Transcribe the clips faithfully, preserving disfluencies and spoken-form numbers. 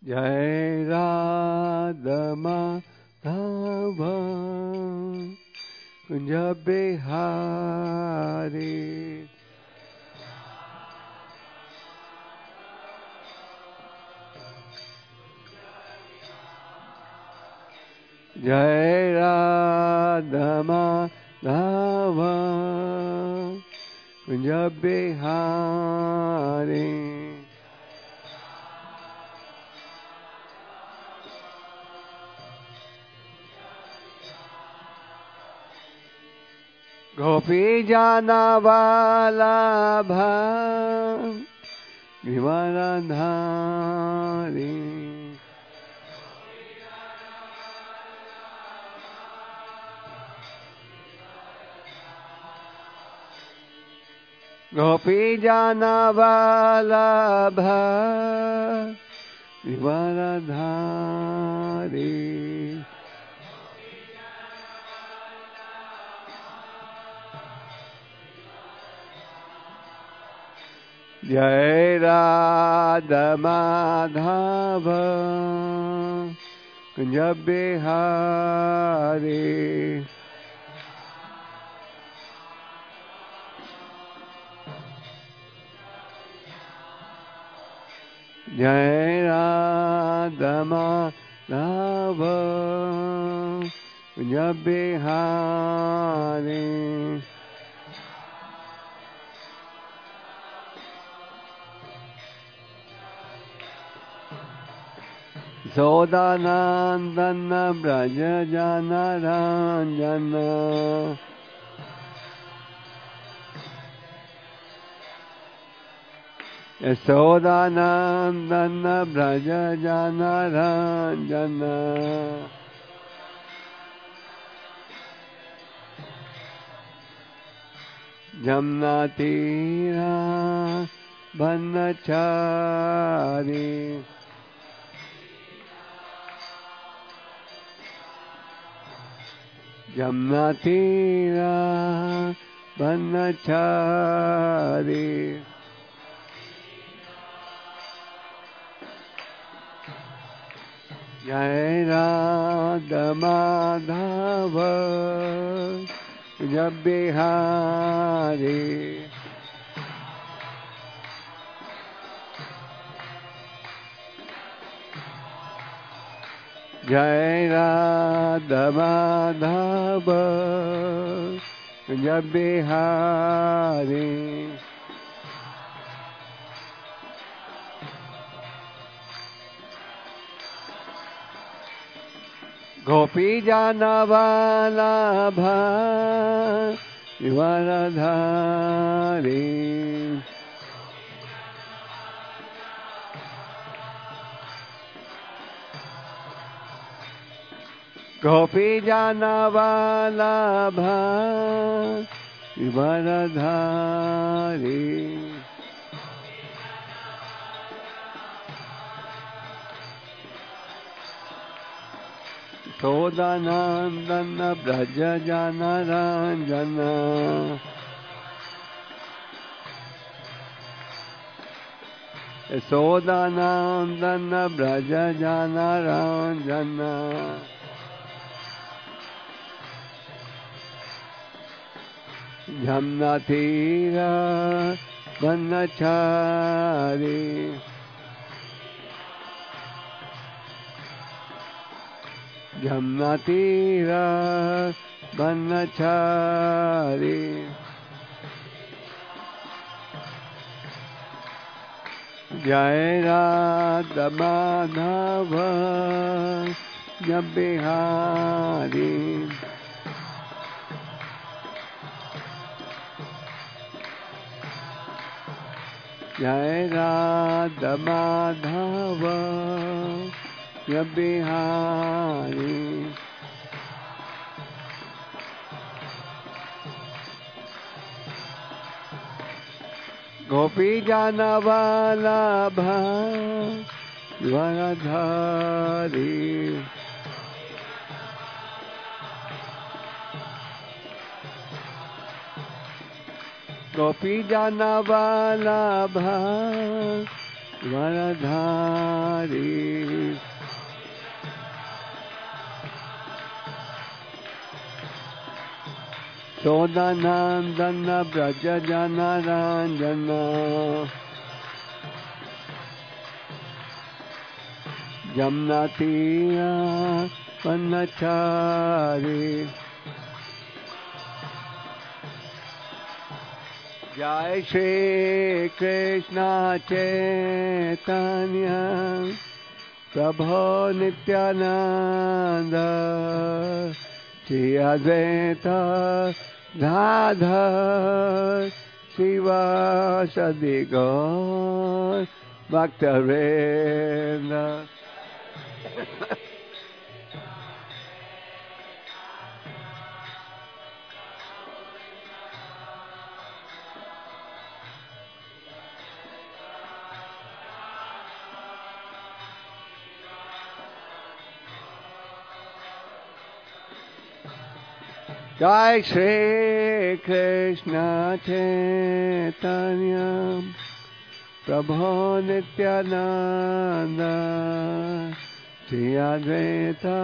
Jai Radha Madhava Kunja Bihari. Jai Radha Madhava Kunja Bihari. Gopi Jana Vallabha Givaradhari. Gopi Jana Vallabha Givaradhari. Jai Radha Madhava Kunja Bihari. Jai Radha Madhava Kunja Bihari. Sodanandana Braja Jana Ranjana. Sodanandana Braja Jana Ranjana. Jamna Tira Banachari. Jamna Tira Banachari. Jai Radha Madhava Kunja Bihari. Jai Radha Madhava Kunja Bihari. Gopi Jana Vallabha Givaradhari. Gopi Jana Vallabha Givaradhari. Sodanandana Braja Jana Ranjana. Sodanandana Braja Jana Ranjana. Jamna Tira Banachari. Jamna Tira Banachari. Jai Radha Madhava Kunja Bihari. Jai Radha Madhava Kunja Bihari. Gopi Jana Vallabha Givaradhari. Gopi Jana Vallabha Varadhari. Sodanandana Brajajana Ranjana Jamnatiya Panachari. Jai Shri Krishna Chaitanya Prabhu Nityananda Shri Advaita Gadadhar Srivasadi Gaur Bhakta-vrinda. Jai Shri Krishna Chaitanya Prabhu Nityananda Shri Advaita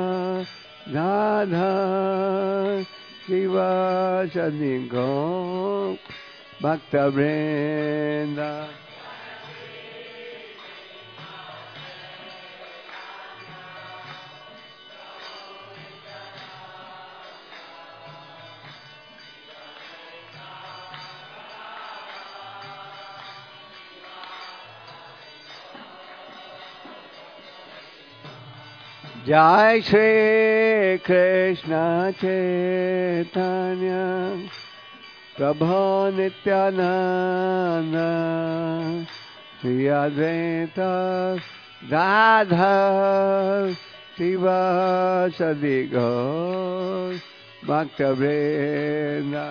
Gadadhar Srivasadi Gaur Bhakta-vrinda. Jai Shri Krishna Chaitanya Prabhu Nityananda Shri Advaita Gadadhar Srivasadi Gaur Bhakta-vrinda.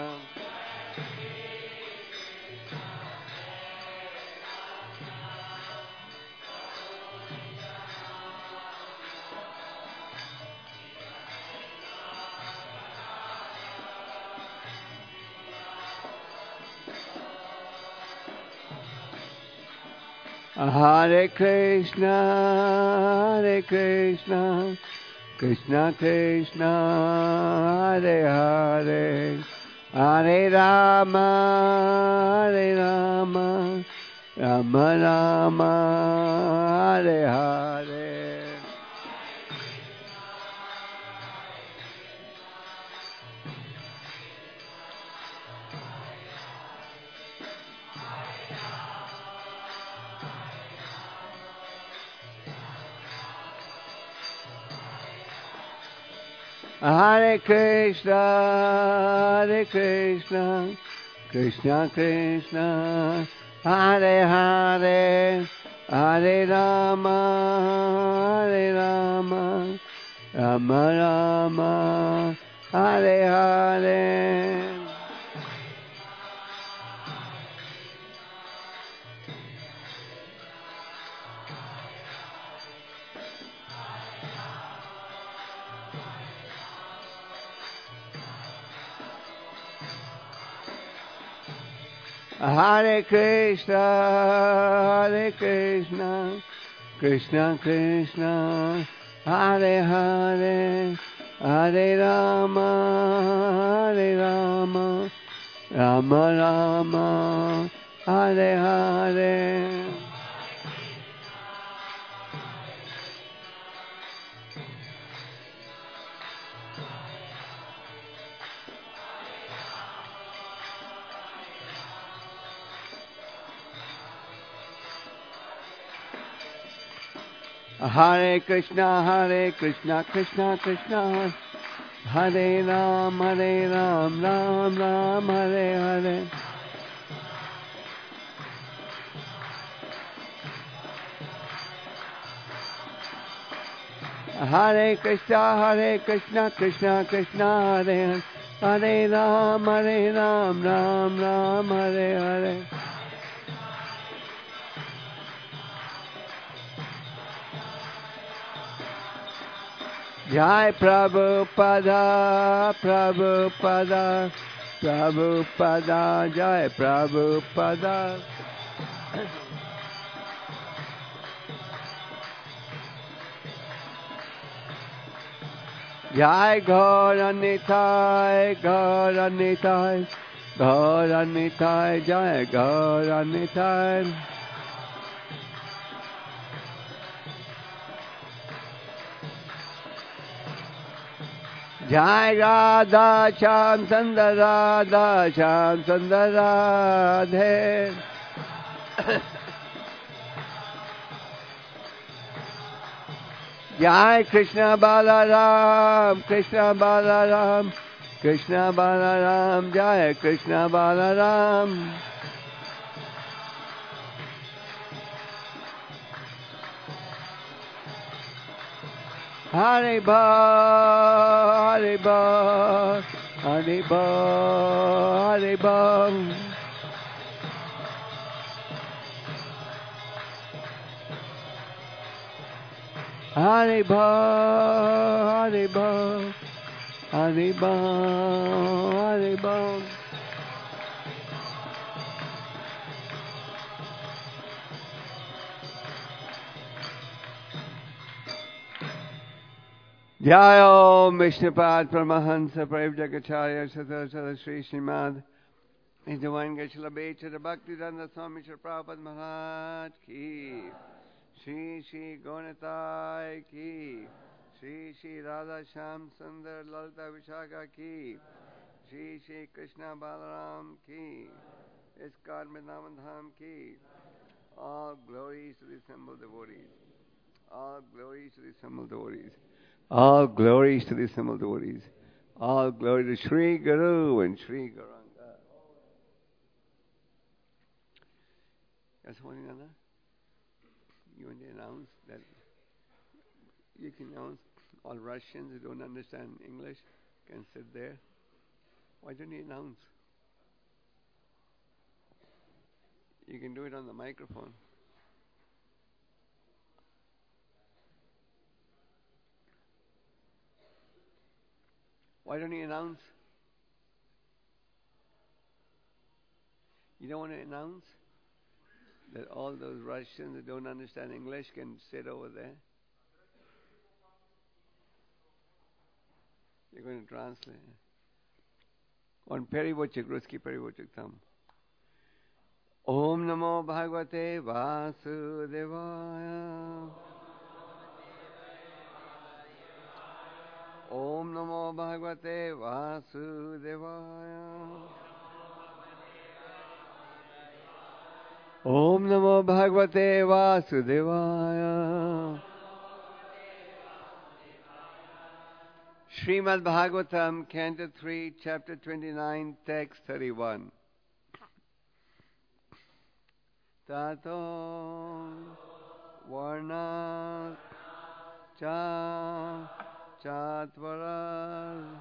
Hare Krishna, Hare Krishna, Krishna Krishna, Hare Hare, Hare Rama, Hare Rama, Rama Rama, Hare Hare. Hare Krishna, Hare Krishna, Krishna Krishna, Hare Hare, Hare Rama, Hare Rama, Rama Rama, Hare Hare. Hare Krishna, Hare Krishna, Krishna Krishna, Hare Hare, Hare Rama, Hare Rama, Rama Rama, Hare Hare. Hare Krishna, Hare Krishna, Krishna Krishna, Hare Ram, Hare Ram, Ram Ram, Hare Hare. Hare Krishna, Hare Krishna, Krishna Krishna, Hare Hare, Hare Ram, Hare Ram, Ram Ram, Hare Hare. Jai Prabhupada, Prabhupada, Prabhupada, Jai Prabhupada. Jai Gauranitai, Gauranitai, Gauranitai, Jai Gauranitai. Jai Radha Shyam Sundar Radha Shyam Sundar Radhe. Jai Krishna Balaram, Krishna Balaram, Krishna Balaram, Jai Krishna Balaram. Haribo, Haribo, Haribo, Haribo. Haribo, Haribo, Haribo, Haribo. Jayo Vishnupad Paramahansa Prabhupada Sathasala Sri Srimad His Divine Geshla Bechara Bhakti Danda Swami Shri Prabhupada Maharaj Ki Shri Shri Gonatai Ki Shri Shri Radha Shyam Sundar Lalita Vishaka Ki Shri Shri Krishna Balaram Ki Iskar Vrindavan Dham Ki. All glories to the assembled devotees. All glories to the assembled devotees. All glories to the assembled devotees. All glory to Sri Guru and Sri Gauranga. Yes, Nana? You want to announce that you can announce all Russians who don't understand English can sit there. Why don't you announce? You can do it on the microphone. Why don't you announce? You don't want to announce that all those Russians who don't understand English can sit over there? You're going to translate. On Perivochik, Ruski Perivochik Tham. Om Namo Bhagavate Vasudevaya. Om Namo Bhagavate Vasudevaya. Om Namo Bhagavate Vasudevaya. Srimad Bhagavatam, Canto three, Chapter twenty-nine, Text thirty-one. Tato Varna Cha Chatvara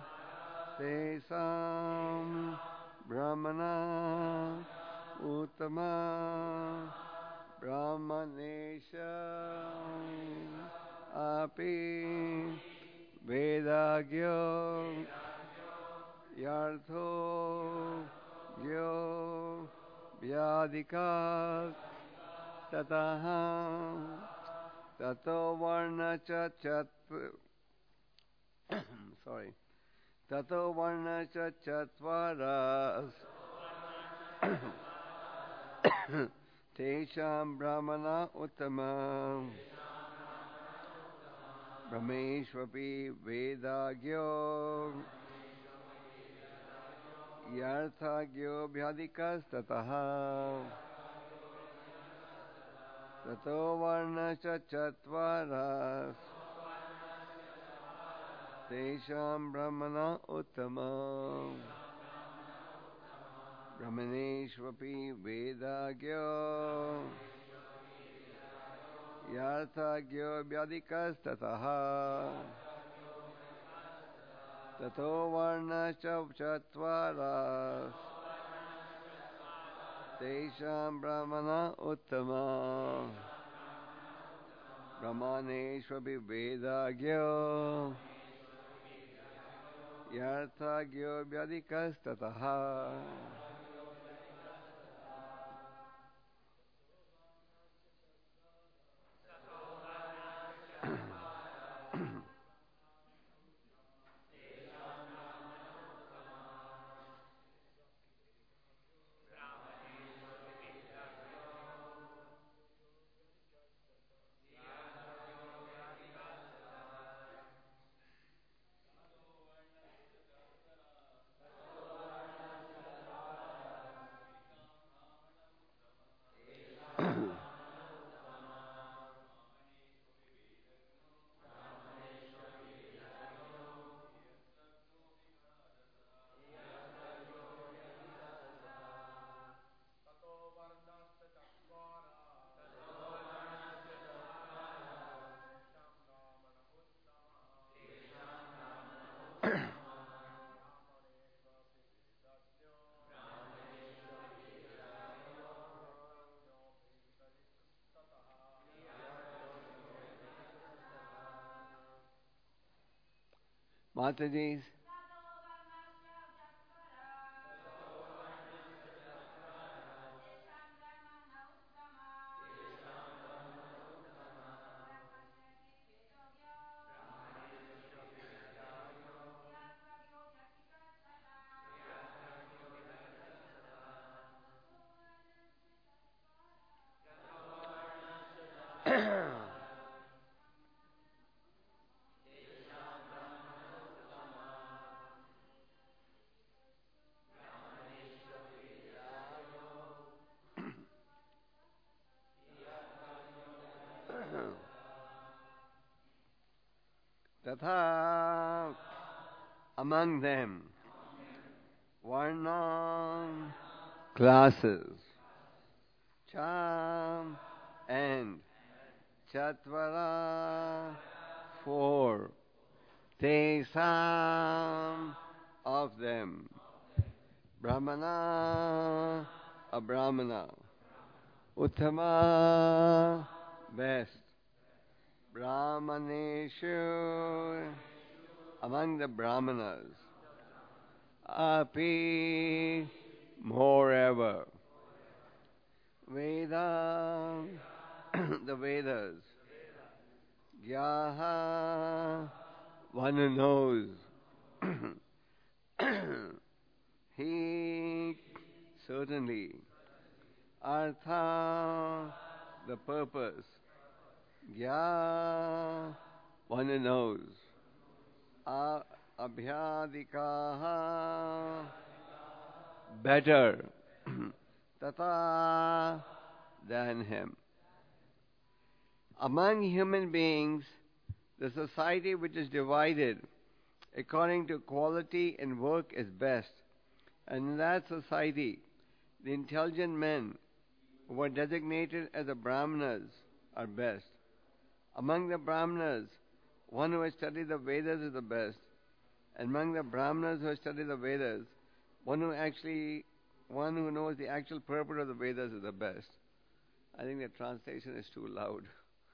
Tesam Brahmana Uttama Brahmanesha Api Vedagyo Yartho Gyo Vyadika Tataha Tato Varna Cha Chat Sorry Tato Varna Cha Chatvaras Tesham Brahmana Uttama Brahmeshwapi Vedagyo Yarthagyo Vyadikas Tataha Tato Varna Cha Chatvaras Tesham Brahmana Uttama Brahmaneshwapi Vedagyo Yarthagyo Vyadikas Tataha Tato Varna Cha Chatvaras Tesham Brahmana Uttama Brahmaneshwapi Vedagyo Yarthagyo Vyadikas Tataha. Mataji's. Tatha among them, Varna classes, Cham and Chatvara four, Tesam of them, Brahmana a Brahmana, Uttama best, Brahmaneshu among the Brahmanas, Api moreover, Veda the Vedas, Gyaha one who knows, he certainly, Artha the purpose, Gya one who knows, A- Abhyadikaha better, Tata than him. Among human beings, the society which is divided according to quality and work is best. And in that society, the intelligent men who are designated as the Brahmanas are best. Among the Brahmanas, one who has studied the Vedas is the best. And among the Brahmanas who have studied the Vedas, one who actually, one who knows the actual purport of the Vedas is the best. I think the translation is too loud.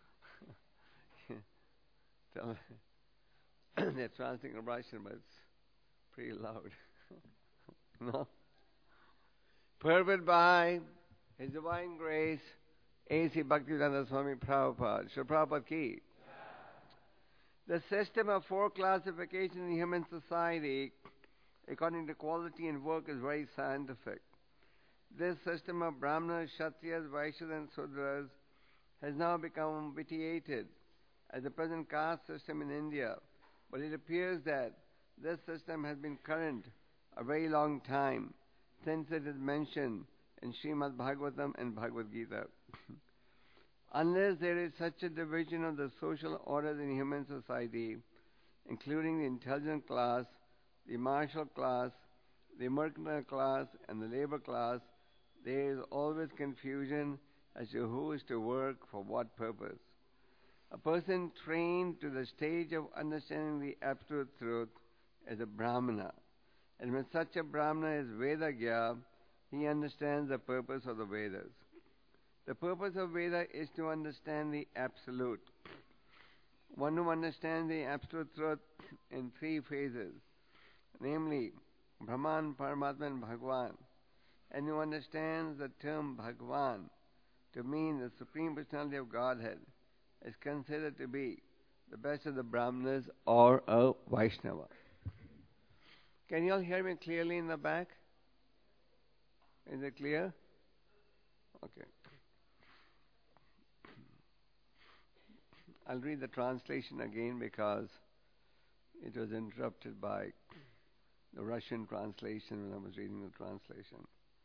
Tell- They're translating Russian, but it's pretty loud. No? Pervert by His Divine Grace, A C Bhaktivedanta Swami Prabhupada, Srila Prabhupada Ki. The system of four classifications in human society, according to quality and work, is very scientific. This system of Brahmanas, Kshatriyas, Vaishyas and Sudras has now become vitiated as the present caste system in India, but it appears that this system has been current a very long time, since it is mentioned in Srimad Bhagavatam and Bhagavad Gita. Unless there is such a division of the social orders in human society, including the intelligent class, the martial class, the mercantile class, and the labor class, there is always confusion as to who is to work for what purpose. A person trained to the stage of understanding the absolute truth is a Brahmana. And when such a Brahmana is Vedagya, he understands the purpose of the Vedas. The purpose of Veda is to understand the absolute. One who understands the absolute truth in three phases, namely Brahman, Paramatma and Bhagwan, and who understands the term Bhagwan to mean the Supreme Personality of Godhead, is considered to be the best of the Brahmanas or a Vaishnava. Can you all hear me clearly in the back? Is it clear? Okay. I'll read the translation again because it was interrupted by the Russian translation when I was reading the translation.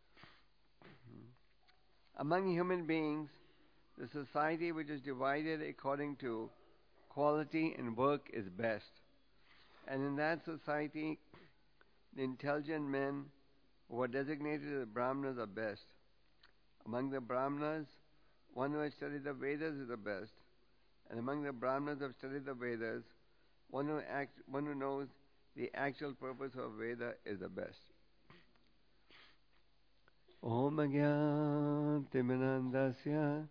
Among human beings, the society which is divided according to quality and work is best. And in that society, the intelligent men who are designated as Brahmanas are best. Among the Brahmanas, one who has studied the Vedas is the best. And among the Brahmanas who have studied the Vedas, one who, act, one who knows the actual purpose of Veda is the best. Om Agyan Timinandasya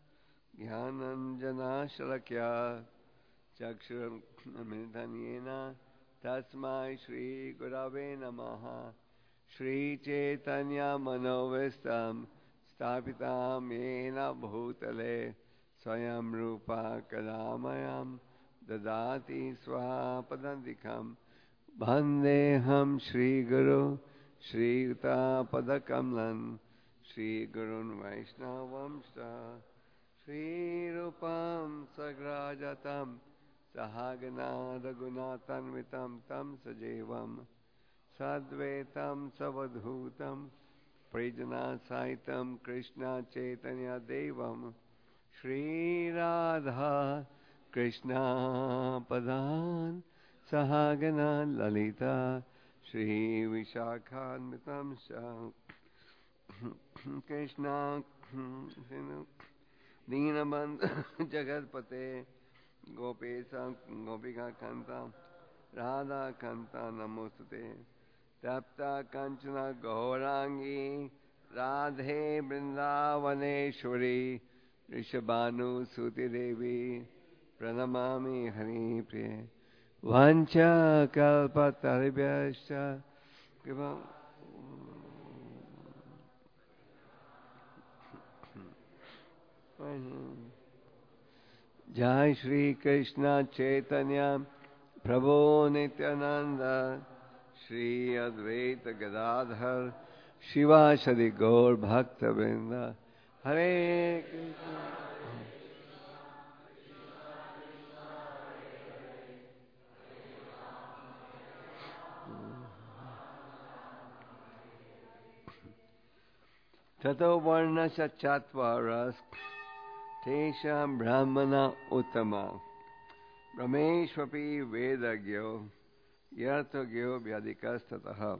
Jnananjana Shalakya Chakshuram Amritanyena Tasmai Shri Gurave Namaha. Shri Chaitanya Manovistam Stapitam Yena Bhutale Swayam Rupa Kadamayam Dadati Swapadandikam Bandeham Shri Guru Shri Yuta Padakamlan Shri Gurun Vaishnavamsha Shri Rupam Sagrajatam Sahagana Raghunathanvitam Tam Sajevam Sadvetam Savadhutam Prijana Saitam Krishna Chaitanya Devam Shri Radha Krishna Padan Sahagana Lalita Shri Vishakhanvitam Shah Krishna Dinabandh Jagatpate Gopesa Gopika Kanta Radha Kanta Namostate Tapta Kanchana Gaurangi Radhe Vrindavaneshwari Rishabhanu Suti Devi Pranamami Hari Priya Vancha Kalpa Taribhyascha Kripa Jai Shri Krishna Chaitanya Prabhu Nityananda Shri Advaita Gadadhar Shiva Shri Gaur Bhakta Vrinda Hare Krishna Tato Varna Chatvaras Tesham Brahmana Uttama Brahmeshwapi Vedagyo Yartagyo Vyadikastataha.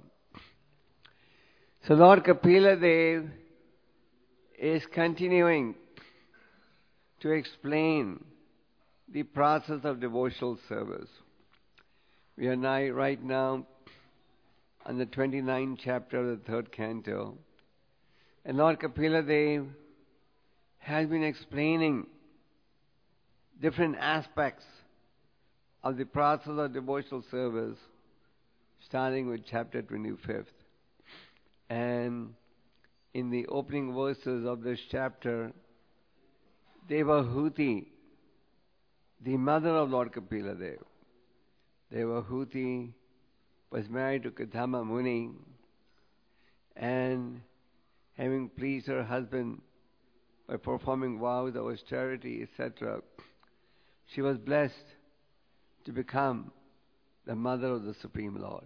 So Lord Kapila Dev is continuing to explain the process of devotional service. We are now, right now on the twenty-ninth chapter of the third canto. And Lord Kapila Dev has been explaining different aspects of the process of devotional service, starting with chapter twenty-fifth. And in the opening verses of this chapter, Devahuti, the mother of Lord Kapila Dev, Devahuti was married to Kadama Muni, and having pleased her husband by performing vows of austerity, et cetera, she was blessed to become the mother of the Supreme Lord.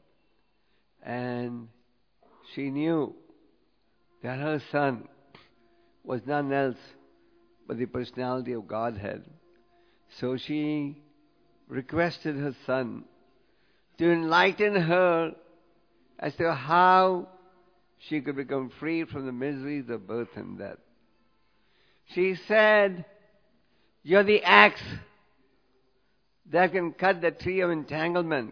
And she knew that her son was none else but the personality of Godhead. So she requested her son to enlighten her as to how she could become free from the miseries of birth and death. She said, "You're the axe that can cut the tree of entanglement."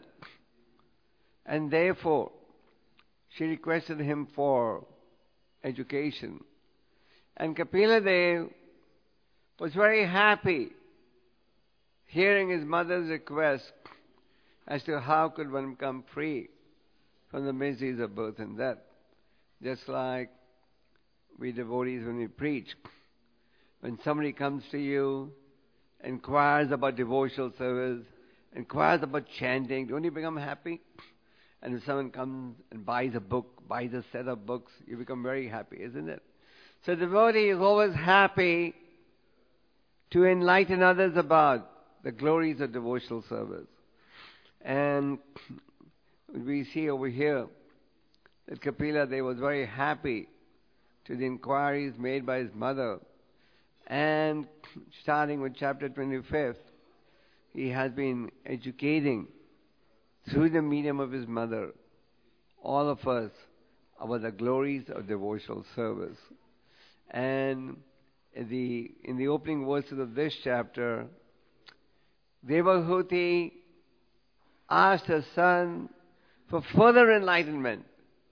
And therefore, she requested him for education. And Kapila Dev was very happy hearing his mother's request as to how could one become free from the miseries of birth and death. Just like we devotees when we preach, when somebody comes to you, inquires about devotional service, inquires about chanting, don't you become happy? And if someone comes and buys a book, buys a set of books, you become very happy, isn't it? So the devotee is always happy to enlighten others about the glories of devotional service. And we see over here that Kapila Dev was very happy to the inquiries made by his mother. And starting with chapter twenty-fifth, he has been educating through the medium of his mother all of us about the glories of devotional service. And in the, in the opening verses of this chapter, Devahuti asked her son for further enlightenment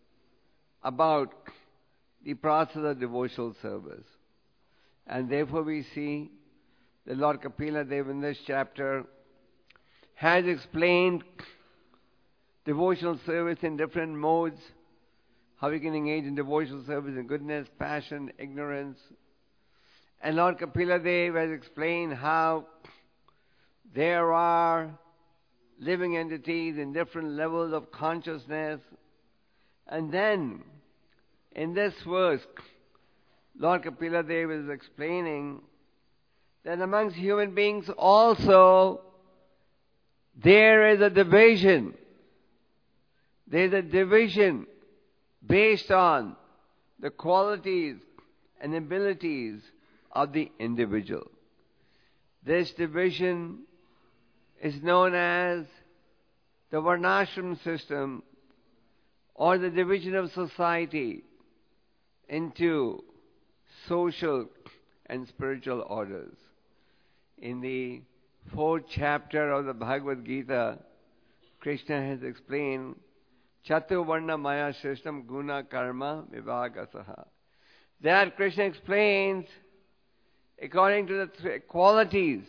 about the process of devotional service. And therefore we see the Lord Kapila Dev in this chapter has explained devotional service in different modes, how we can engage in devotional service in goodness, passion, ignorance. And Lord Kapila Dev has explained how there are living entities in different levels of consciousness. And then, in this verse, Lord Kapila Dev is explaining that amongst human beings also there is a division. There is a division based on the qualities and abilities of the individual. This division is known as the Varnashram system, or the division of society into social and spiritual orders. In the fourth chapter of the Bhagavad Gita, Krishna has explained Chatuvarna Maya System Guna Karma Vivagasaha. That Krishna explains according to the three qualities.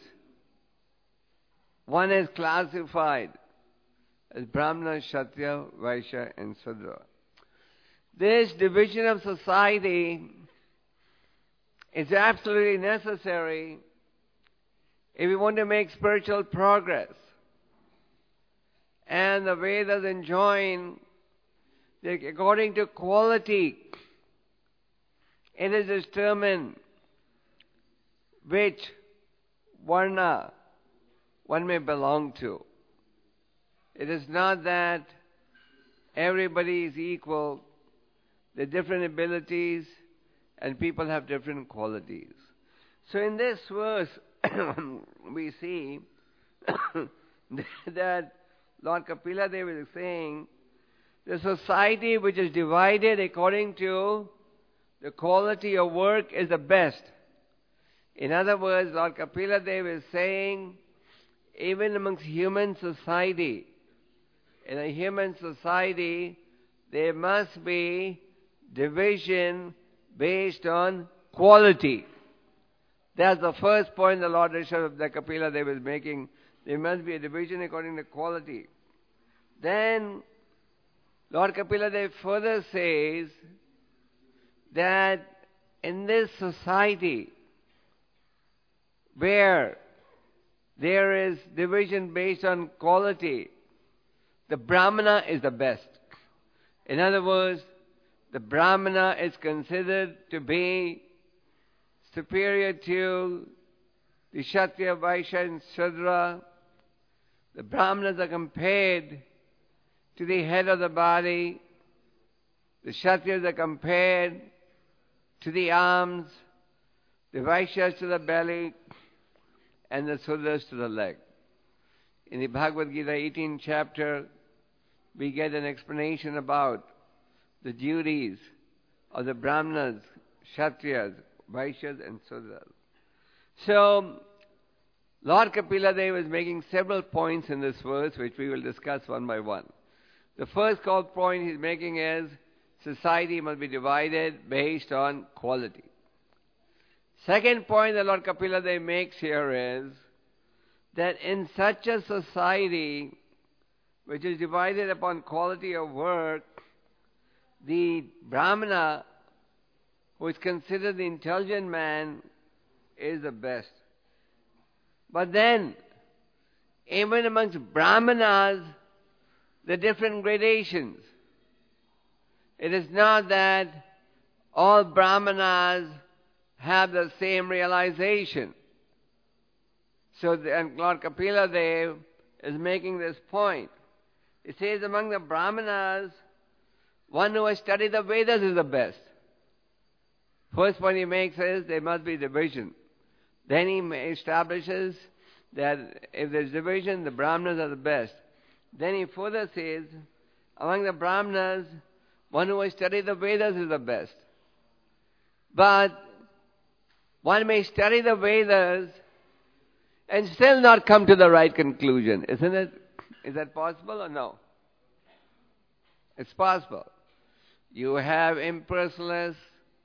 One is classified as Brahmana, Kshatriya, Vaishya and Sudra. This division of society is absolutely necessary if we want to make spiritual progress. And the Vedas enjoin that according to quality, it is determined which varna one may belong to. It is not that everybody is equal. There are different abilities and people have different qualities. So in this verse, we see that Lord Kapila Dev is saying the society which is divided according to the quality of work is the best. In other words, Lord Kapila Dev is saying even amongst human society, in a human society, there must be division based on quality. That's the first point the Lord Rishabh the Kapila Dev is making. There must be a division according to quality. Then Lord Kapila Dev further says that in this society where there is division based on quality, the Brahmana is the best. In other words, the Brahmana is considered to be superior to the Kshatriya, Vaishya and Shudra. The Brahmanas are compared to the head of the body. The Kshatriyas are compared to the arms. The Vaishyas to the belly. And the Sudras to the leg. In the Bhagavad Gita eighteenth chapter, we get an explanation about the duties of the Brahmanas, Kshatriyas, Vaishyas and Sudras. So, Lord Kapila Dev is making several points in this verse which we will discuss one by one. The first point he's making is society must be divided based on quality. Second point that Lord Kapila Dev makes here is that in such a society which is divided upon quality of work, the Brahmana, who is considered the intelligent man, is the best. But then, even amongst Brahmanas, the different gradations. It is not that all Brahmanas have the same realization. So, the, and Lord Kapila Dev is making this point. He says among the Brahmanas, one who has studied the Vedas is the best. First point he makes is there must be division. Then he establishes that if there's division, the Brahmanas are the best. Then he further says, among the Brahmanas, one who has studied the Vedas is the best. But one may study the Vedas and still not come to the right conclusion, isn't it? Is that possible or no? It's possible. You have impersonalists,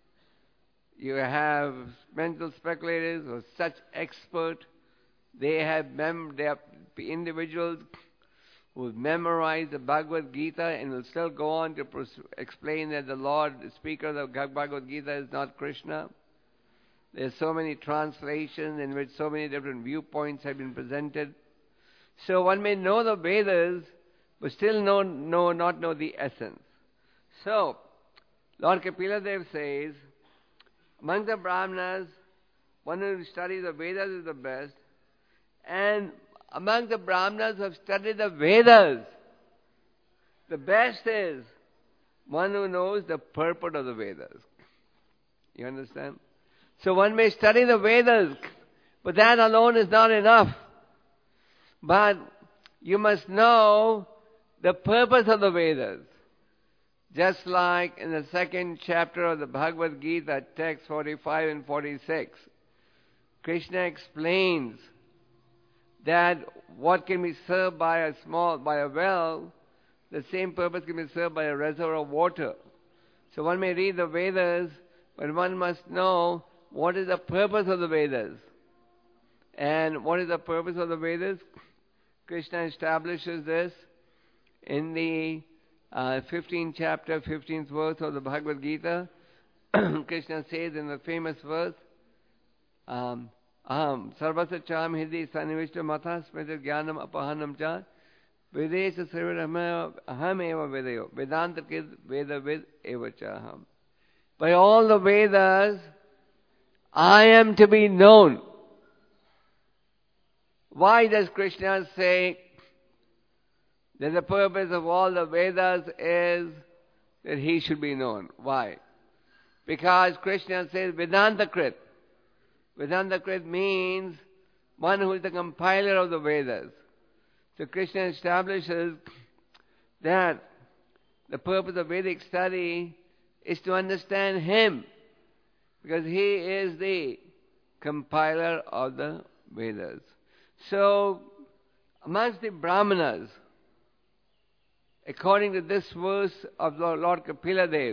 you have mental speculators who are such expert. They have mem- they are individuals who memorize the Bhagavad Gita and will still go on to pros- explain that the Lord, the speaker of the Bhagavad Gita is not Krishna. There's so many translations in which so many different viewpoints have been presented. So one may know the Vedas, but still know, know, not know the essence. So, Lord Kapila Dev says, among the Brahmanas, one who studies the Vedas is the best. And among the Brahmanas who have studied the Vedas, the best is one who knows the purport of the Vedas. You understand? So one may study the Vedas, but that alone is not enough. But you must know the purpose of the Vedas. Just like in the second chapter of the Bhagavad Gita, text forty-five and forty-six, Krishna explains that what can be served by a small, by a well, the same purpose can be served by a reservoir of water. So one may read the Vedas, but one must know what is the purpose of the Vedas. And what is the purpose of the Vedas? Krishna establishes this in the uh, fifteenth chapter, fifteenth verse of the Bhagavad Gita. Krishna says in the famous verse, um, Aham sarvasya cham hidi sanivishta matha smriti jnanam apahanam cha vedesha sarvara aham eva vedayo vedanta kid veda vid eva chaham. By all the Vedas, I am to be known. Why does Krishna say that the purpose of all the Vedas is that he should be known? Why? Because Krishna says Vedanta-krit. Vedanta-krit means one who is the compiler of the Vedas. So Krishna establishes that the purpose of Vedic study is to understand him, because he is the compiler of the Vedas. So, amongst the Brahmanas, according to this verse of Lord Kapila Dev,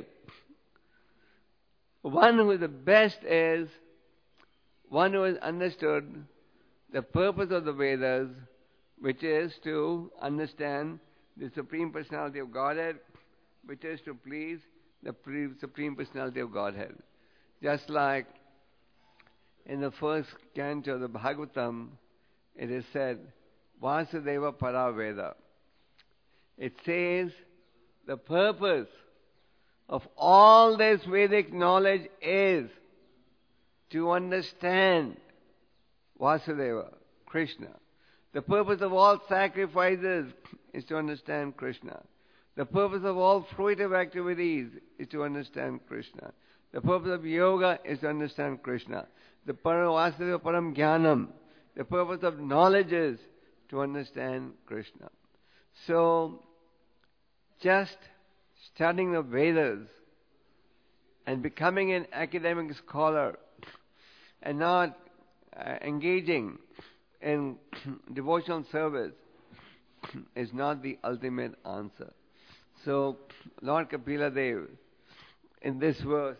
one who is the best is one who has understood the purpose of the Vedas, which is to understand the Supreme Personality of Godhead, which is to please the Supreme Personality of Godhead. Just like in the first canto of the Bhagavatam, it is said, Vasudeva Paraveda. It says the purpose of all this Vedic knowledge is to understand Vasudeva, Krishna. The purpose of all sacrifices is to understand Krishna. The purpose of all fruitive activities is to understand Krishna. The purpose of yoga is to understand Krishna. The Vasudeva Param Jnanam. The purpose of knowledge is to understand Krishna. So, just studying the Vedas and becoming an academic scholar and not uh, engaging in devotional service is not the ultimate answer. So, Lord Kapila Dev, in this verse,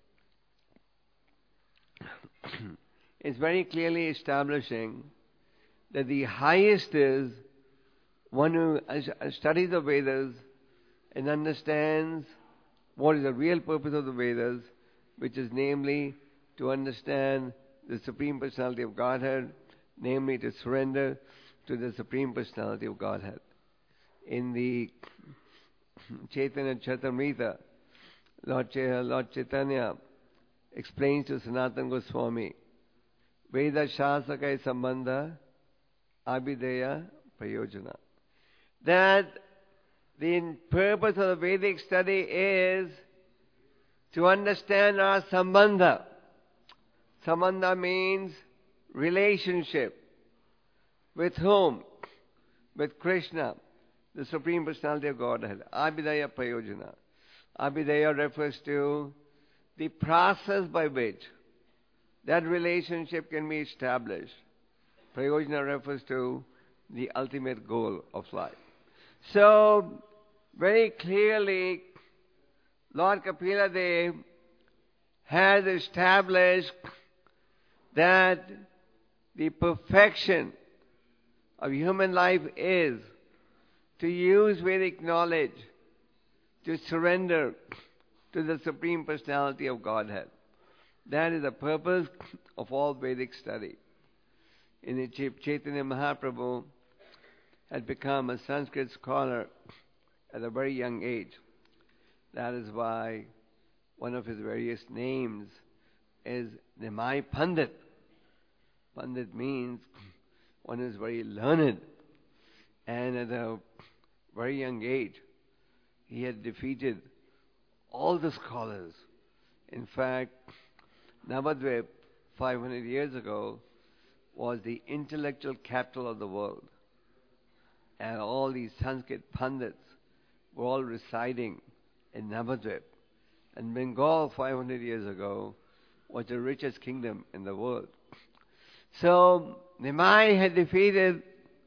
is very clearly establishing that the highest is one who studies the Vedas and understands what is the real purpose of the Vedas, which is namely to understand the Supreme Personality of Godhead, namely to surrender to the Supreme Personality of Godhead. In the Chaitanya Charitamrita, Lord, Ch- Lord Chaitanya explains to Sanatana Goswami, Veda Shasakai Sambandha Abhideya Prayojana, that the purpose of the Vedic study is to understand our Sambandha. Sambandha means relationship. With whom? With Krishna, the Supreme Personality of Godhead. Abhideya Prayojana. Abhideya refers to the process by which that relationship can be established. Prayojana refers to the ultimate goal of life. So, very clearly, Lord Kapila Dev has established that the perfection of human life is to use Vedic knowledge to surrender to the Supreme Personality of Godhead. That is the purpose of all Vedic study. In the Ch- Chaitanya Mahaprabhu had become a Sanskrit scholar at a very young age. That is why one of his various names is Nimai Pandit. Pandit means one who is very learned. And at a very young age, he had defeated all the scholars. In fact, Navadvip, five hundred years ago, was the intellectual capital of the world. And all these Sanskrit Pandits were all residing in Navadvip. And Bengal, five hundred years ago, was the richest kingdom in the world. So, Nimai had defeated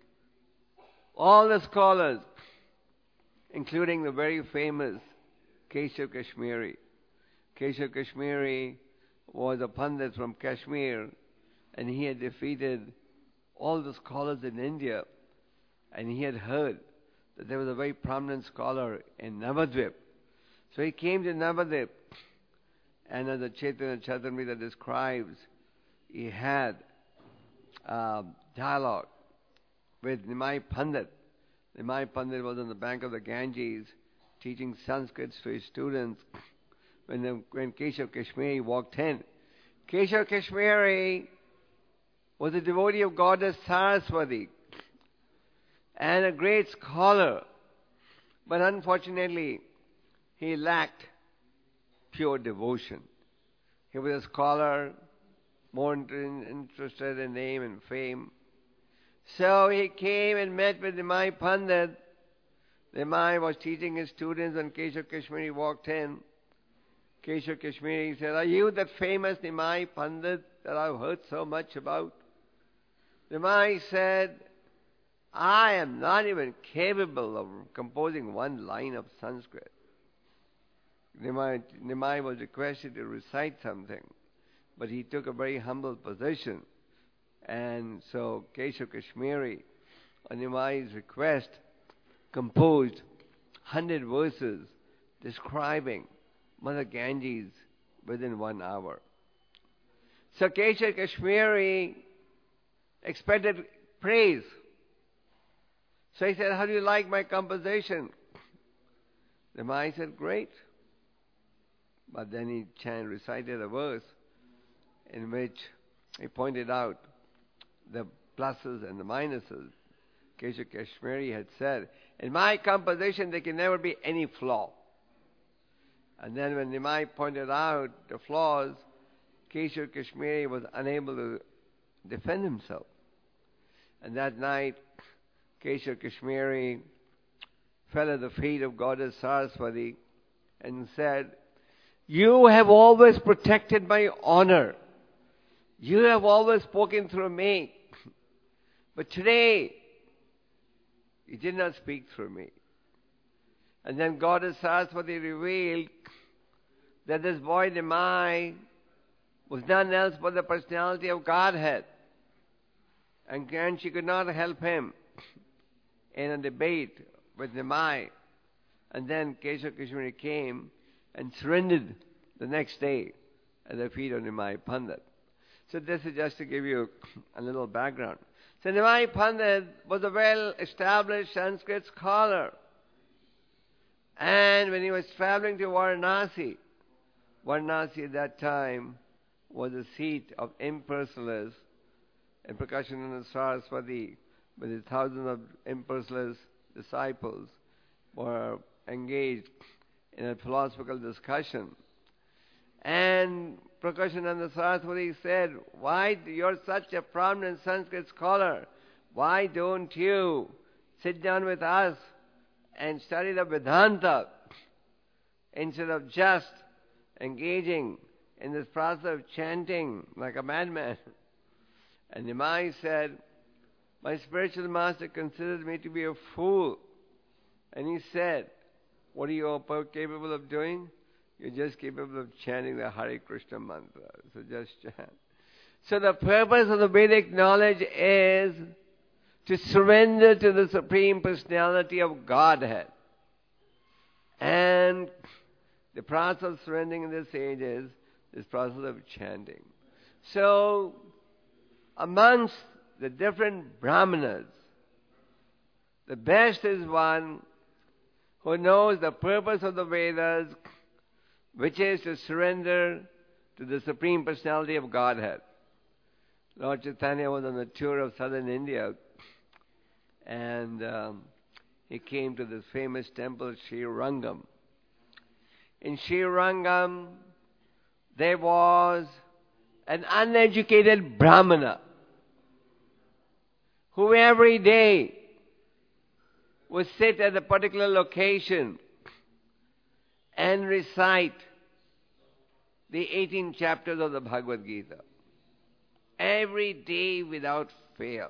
all the scholars, including the very famous Keshav Kashmiri. Keshav Kashmiri was a Pandit from Kashmir, and he had defeated all the scholars in India. And he had heard that there was a very prominent scholar in Navadvip. So he came to Navadvip, and as the Chaitanya Charitamrita describes, he had a dialogue with Nimai Pandit. Nimai Pandit was on the bank of the Ganges teaching Sanskrit to his students when, the, when Keshav Kashmiri walked in. Keshav Kashmiri was a devotee of Goddess Saraswati and a great scholar, but unfortunately he lacked pure devotion. He was a scholar, more interested in name and fame. So he came and met with Nimai Pandit. Nimai was teaching his students when Keshav Kashmiri walked in. Keshav Kashmiri said, "Are you that famous Nimai Pandit that I've heard so much about?" Nimai said, "I am not even capable of composing one line of Sanskrit." Nimai, Nimai was requested to recite something, but he took a very humble position. And so Keshav Kashmiri, on Nimai's request, composed one hundred verses describing Mother Ganges within one hour. So Keshav Kashmiri expected praise. So he said, "How do you like my composition?" Nimai said, "Great." But then he chant, recited a verse in which he pointed out the pluses and the minuses. Keshav Kashmiri had said, "In my composition there can never be any flaw." And then when Nimai pointed out the flaws, Keshav Kashmiri was unable to defend himself. And that night, Keshav Kashmiri fell at the feet of Goddess Saraswati and said, "You have always protected my honor. You have always spoken through me. But today, you did not speak through me." And then Goddess Saraswati revealed that this boy Nimai was none else but the personality of Godhead. And, and she could not help him in a debate with Nimai. And then Keshav Kashmiri came and surrendered the next day at the feet of Nimai Pandit. So this is just to give you a little background. So Nimai Pandit was a well-established Sanskrit scholar. And when he was traveling to Varanasi, Varanasi at that time was the seat of impersonalists, and Prakashananda Saraswati, with his thousands of impersonalist disciples, were engaged in a philosophical discussion. And Prakashananda Saraswati said, "Why, you're such a prominent Sanskrit scholar, why don't you sit down with us and study the Vedanta instead of just engaging in this process of chanting like a madman?" And Nimai said, "My spiritual master considers me to be a fool." And he said, "What are you capable of doing? You're just capable of chanting the Hare Krishna mantra. So just chant." So the purpose of the Vedic knowledge is to surrender to the Supreme Personality of Godhead. And the process of surrendering in this age is this process of chanting. So, amongst the different Brahmanas, the best is one who knows the purpose of the Vedas, which is to surrender to the Supreme Personality of Godhead. Lord Chaitanya was on a tour of southern India, and um, he came to this famous temple, Sri Rangam. In Sri Rangam, there was an uneducated Brahmana who every day would sit at a particular location and recite the eighteen chapters of the Bhagavad Gita. Every day without fail.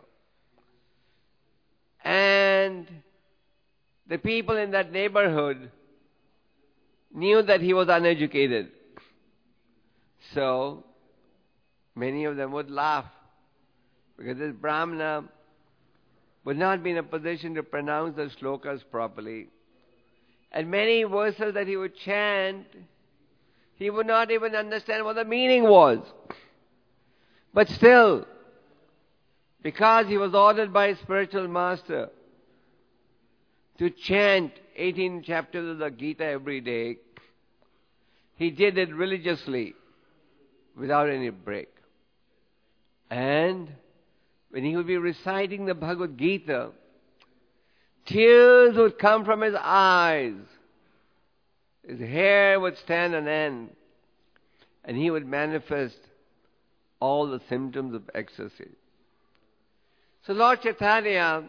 And the people in that neighborhood knew that he was uneducated. So, many of them would laugh because this Brahmana would not be in a position to pronounce the slokas properly. And many verses that he would chant, he would not even understand what the meaning was. But still, because he was ordered by his spiritual master to chant eighteen chapters of the Gita every day, he did it religiously without any break. And when he would be reciting the Bhagavad Gita, tears would come from his eyes. His hair would stand on end. And he would manifest all the symptoms of ecstasy. So Lord Chaitanya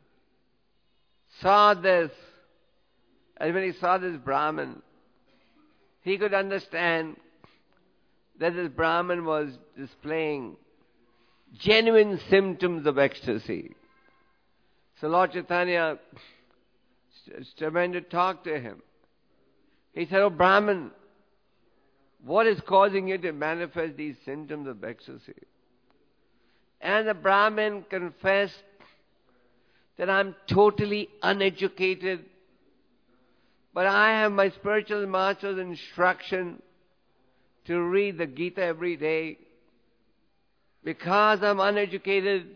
saw this. And when he saw this Brahman, he could understand that this Brahman was displaying genuine symptoms of ecstasy. So Lord Chaitanya went to talk to him. He said, "Oh Brahman, what is causing you to manifest these symptoms of ecstasy?" And the Brahmin confessed that I'm totally uneducated, but I have my spiritual master's instruction to read the Gita every day. Because I'm uneducated,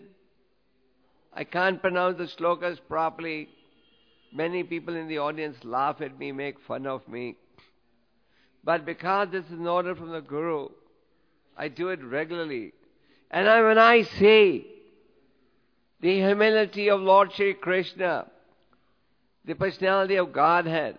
I can't pronounce the slokas properly. Many people in the audience laugh at me, make fun of me. But because this is an order from the Guru, I do it regularly. And I, when I say the humility of Lord Shri Krishna, the personality of Godhead,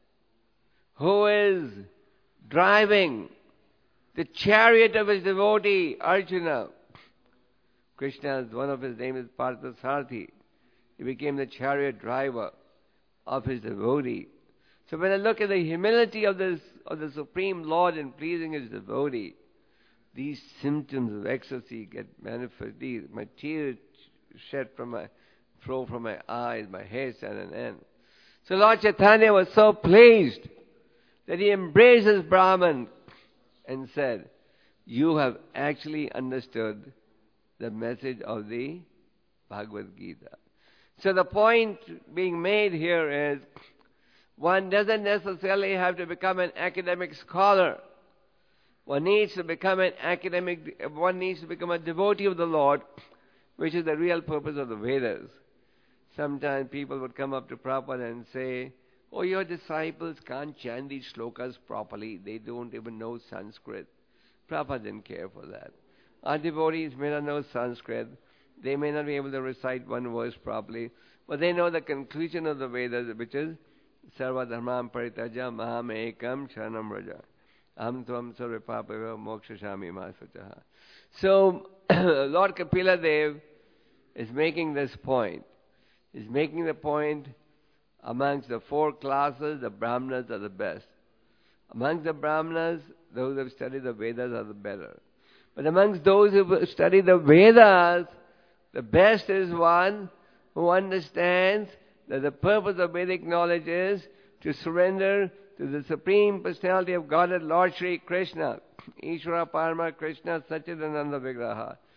who is driving the chariot of his devotee, Arjuna. Krishna, one of his names is Parthasarathi. He became the chariot driver of his devotee. So when I look at the humility of this of the Supreme Lord in pleasing his devotee, these symptoms of ecstasy get manifest. These, my tears shed from my flow from my eyes, my hair stand on end. So Lord Chaitanya was so pleased that he embraced this Brahman and said, "You have actually understood the message of the Bhagavad Gita." So the point being made here is, one doesn't necessarily have to become an academic scholar. One needs to become an academic, one needs to become a devotee of the Lord, which is the real purpose of the Vedas. Sometimes people would come up to Prabhupada and say, "Oh, your disciples can't chant these slokas properly. They don't even know Sanskrit." Prabhupada didn't care for that. Our devotees may not know Sanskrit. They may not be able to recite one verse properly. But they know the conclusion of the Vedas, which is Sarva Dharmam Paritaja Maham Ekam Sharanam Raja. Aham Tvam Sarva Papava Moksha Shami Masachaha. So, Lord Kapila Dev is making this point. He's making the point, amongst the four classes, the Brahmanas are the best. Amongst the Brahmanas, those who have studied the Vedas are the better. But amongst those who have studied the Vedas, the best is one who understands that the purpose of Vedic knowledge is to surrender to the Supreme Personality of Godhead, Lord Shri Krishna, Ishvara Parama Krishna Satchidananda Vigraha.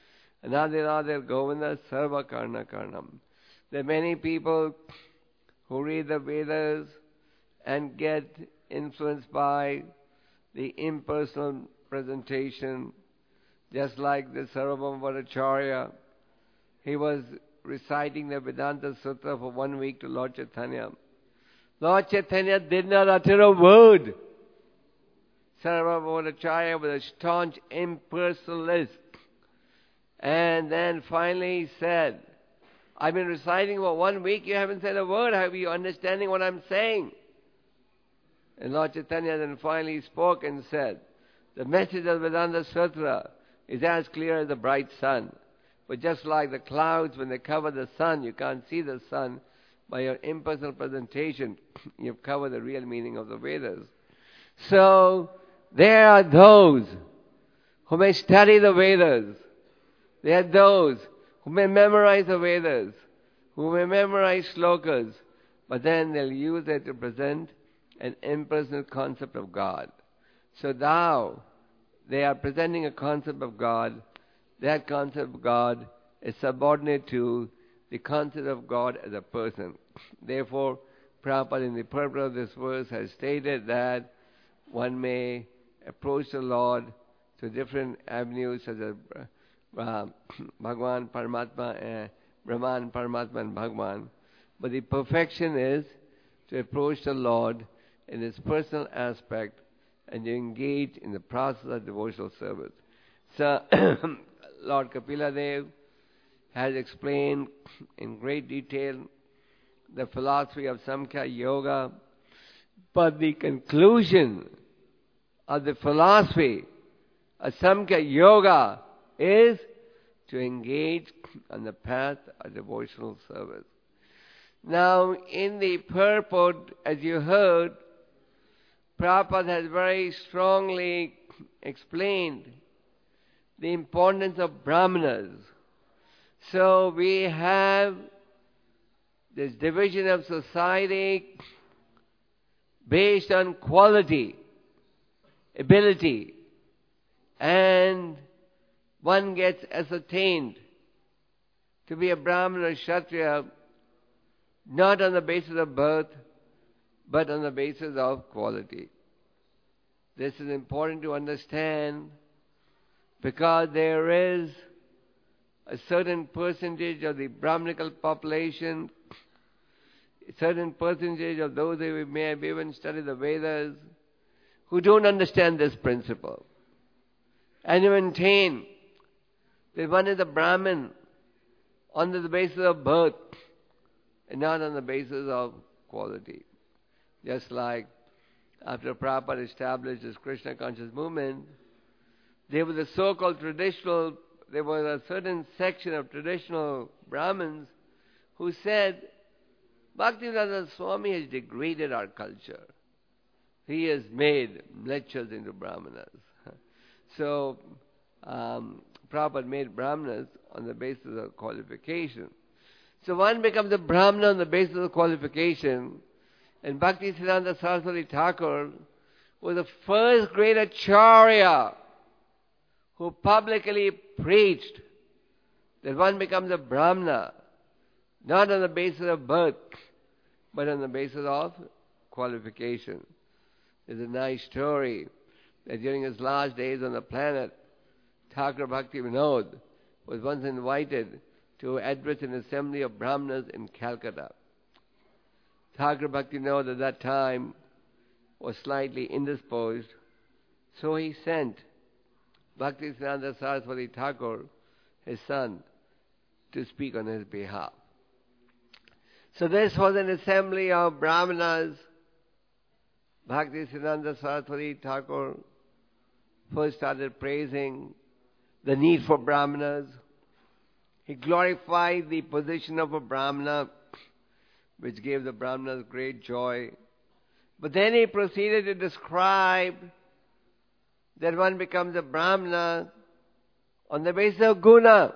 Anadiradir Govinda Sarva Karna Karnam. There are many people who read the Vedas and get influenced by the impersonal presentation, just like the Sarvabhauma Bhattacharya. He was reciting the Vedanta Sutra for one week to Lord Chaitanya. Lord Chaitanya did not utter a word. Sarvabhauma Bhattacharya was a staunch impersonalist. And then finally he said, I've been reciting for one week, you haven't said a word. Are you understanding what I'm saying? And Lord Chaitanya then finally spoke and said, the message of Vedanta Sutra is as clear as the bright sun. But just like the clouds, when they cover the sun, you can't see the sun. By your impersonal presentation, you've covered the real meaning of the Vedas. So, there are those who may study the Vedas. There are those who may memorize the Vedas, who may memorize slokas, but then they'll use it to present an impersonal concept of God. So thou, they are presenting a concept of God. That concept of God is subordinate to the concept of God as a person. Therefore, Prabhupada in the purport of this verse has stated that one may approach the Lord through different avenues such as uh, Bhagwan, Paramatma, uh, Brahman, Paramatma and Bhagwan. But the perfection is to approach the Lord in his personal aspect and to engage in the process of devotional service. So, Lord Kapila Dev has explained in great detail the philosophy of Samkhya Yoga, but the conclusion of the philosophy of Samkhya Yoga is to engage on the path of devotional service. Now, in the purport, as you heard, Prabhupada has very strongly explained the importance of Brahmanas. So we have this division of society based on quality, ability, and one gets ascertained to be a Brahmana or Kshatriya not on the basis of birth, but on the basis of quality. This is important to understand because there is a certain percentage of the Brahmanical population, a certain percentage of those who may have even studied the Vedas, who don't understand this principle. And you maintain that one is a Brahmin on the basis of birth and not on the basis of quality. Just like after Prabhupada established this Krishna conscious movement, there was a so-called traditional, there was a certain section of traditional Brahmins who said, Bhaktivedanta Swami has degraded our culture. He has made mlecchas into Brahmanas. So, um, Prabhupada made Brahmanas on the basis of qualification. So one becomes a Brahmana on the basis of qualification, and Bhaktisiddhanta Saraswati Thakur was the first great Acharya who publicly preached that one becomes a Brahmana not on the basis of birth, but on the basis of qualification. There's a nice story that during his last days on the planet, Thakur Bhakti Vinod was once invited to address an assembly of Brahmanas in Calcutta. Thakur Bhakti Vinod at that time was slightly indisposed, so he sent Bhaktisiddhanta Saraswati Thakur, his son, to speak on his behalf. So this was an assembly of Brahmanas. Bhaktisiddhanta Saraswati Thakur first started praising the need for Brahmanas. He glorified the position of a Brahmana, which gave the Brahmanas great joy. But then he proceeded to describe that one becomes a Brahmana on the basis of guna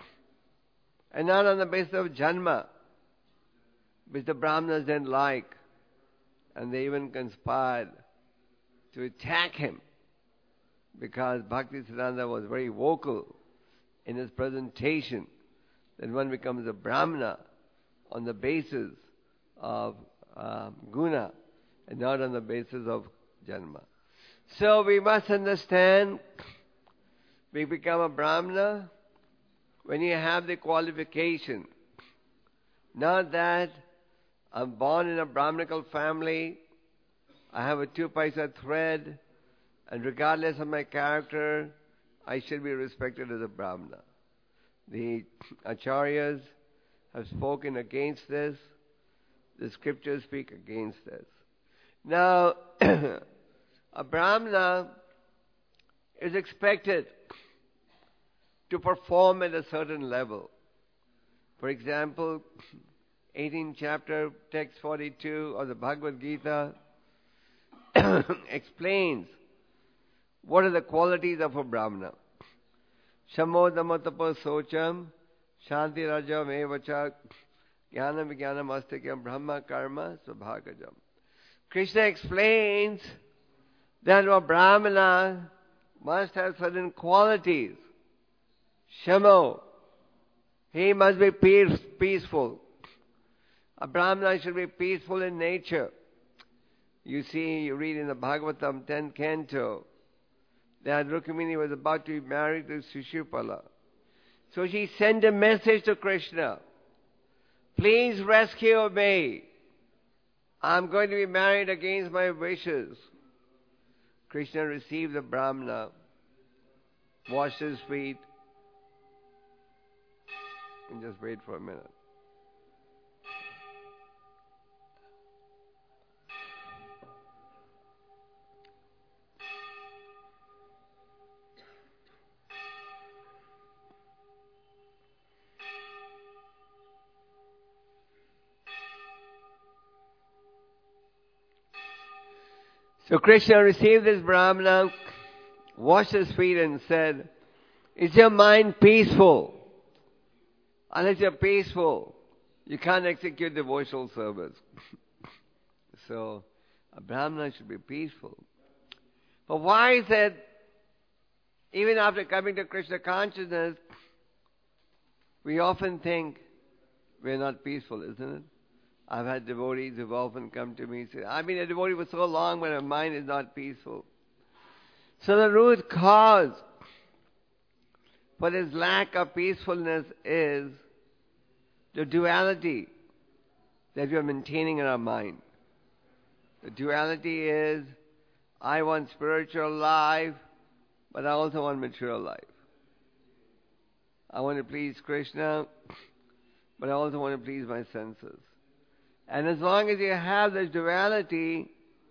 and not on the basis of janma, which the Brahmanas didn't like. And they even conspired to attack him because Bhaktisiddhanta was very vocal in his presentation, then one becomes a Brahmana on the basis of uh, guna and not on the basis of janma. So we must understand, we become a Brahmana when you have the qualification. Not that I'm born in a Brahmanical family, I have a two paisa thread, and regardless of my character, I should be respected as a Brahmana. The Acharyas have spoken against this. The scriptures speak against this. Now, a Brahmana is expected to perform at a certain level. For example, eighteenth chapter, text forty-two of the Bhagavad Gita explains what are the qualities of a Brahmana. Shamodamatapo socham, shanti rajam evacha, jnanam vijnanam astikyam, brahma karma svabhagajam. Krishna explains that a Brahmana must have certain qualities. Shamo, he must be peace, peaceful. A Brahmana should be peaceful in nature. You see, you read in the Bhagavatam tenth canto that Rukmini was about to be married to Shishupala. So she sent a message to Krishna. Please rescue me. I'm going to be married against my wishes. Krishna received the Brahmana, washed his feet, and just wait for a minute. So Krishna received this Brahmana, washed his feet and said, is your mind peaceful? Unless you're peaceful, you can't execute devotional service. So a Brahmana should be peaceful. But why is it, even after coming to Krishna consciousness, we often think we're not peaceful, isn't it? I've had devotees who've often come to me and say, I've been a devotee for so long, but my mind is not peaceful. So the root cause for this lack of peacefulness is the duality that we are maintaining in our mind. The duality is, I want spiritual life, but I also want material life. I want to please Krishna, but I also want to please my senses. And as long as you have this duality,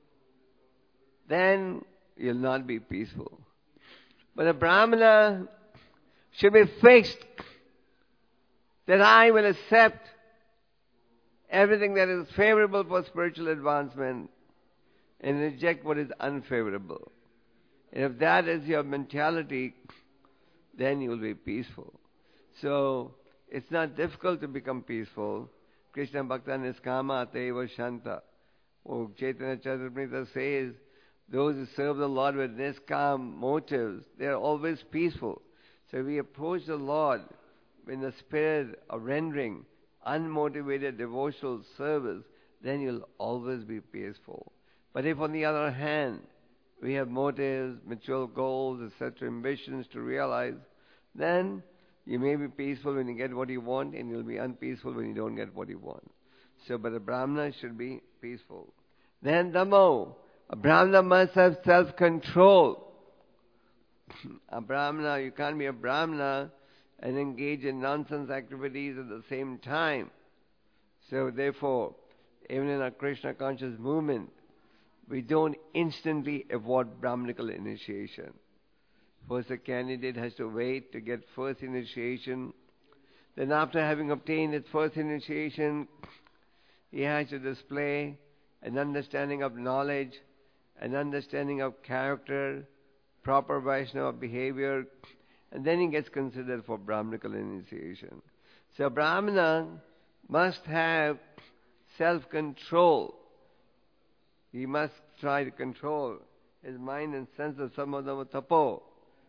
then you'll not be peaceful. But a Brahmana should be fixed that I will accept everything that is favorable for spiritual advancement and reject what is unfavorable. And if that is your mentality, then you will be peaceful. So, it's not difficult to become peaceful. Krishna Bhakta Niskama Ateva Shanta. Oh, Chaitanya Charitamrita says, those who serve the Lord with niskam motives, they are always peaceful. So if we approach the Lord in the spirit of rendering unmotivated devotional service, then you'll always be peaceful. But if on the other hand, we have motives, material goals, et cetera, ambitions to realize, then you may be peaceful when you get what you want, and you'll be unpeaceful when you don't get what you want. So, but a Brahmana should be peaceful. Then Dhammo, a Brahmana must have self-control. A Brahmana, you can't be a Brahmana and engage in nonsense activities at the same time. So therefore, even in our Krishna conscious movement, we don't instantly award Brahmanical initiation. First, a candidate has to wait to get first initiation. Then after having obtained his first initiation, he has to display an understanding of knowledge, an understanding of character, proper Vaishnava behavior, and then he gets considered for Brahmanical initiation. So a Brahmana must have self-control. He must try to control his mind and senses, samadhamatapo.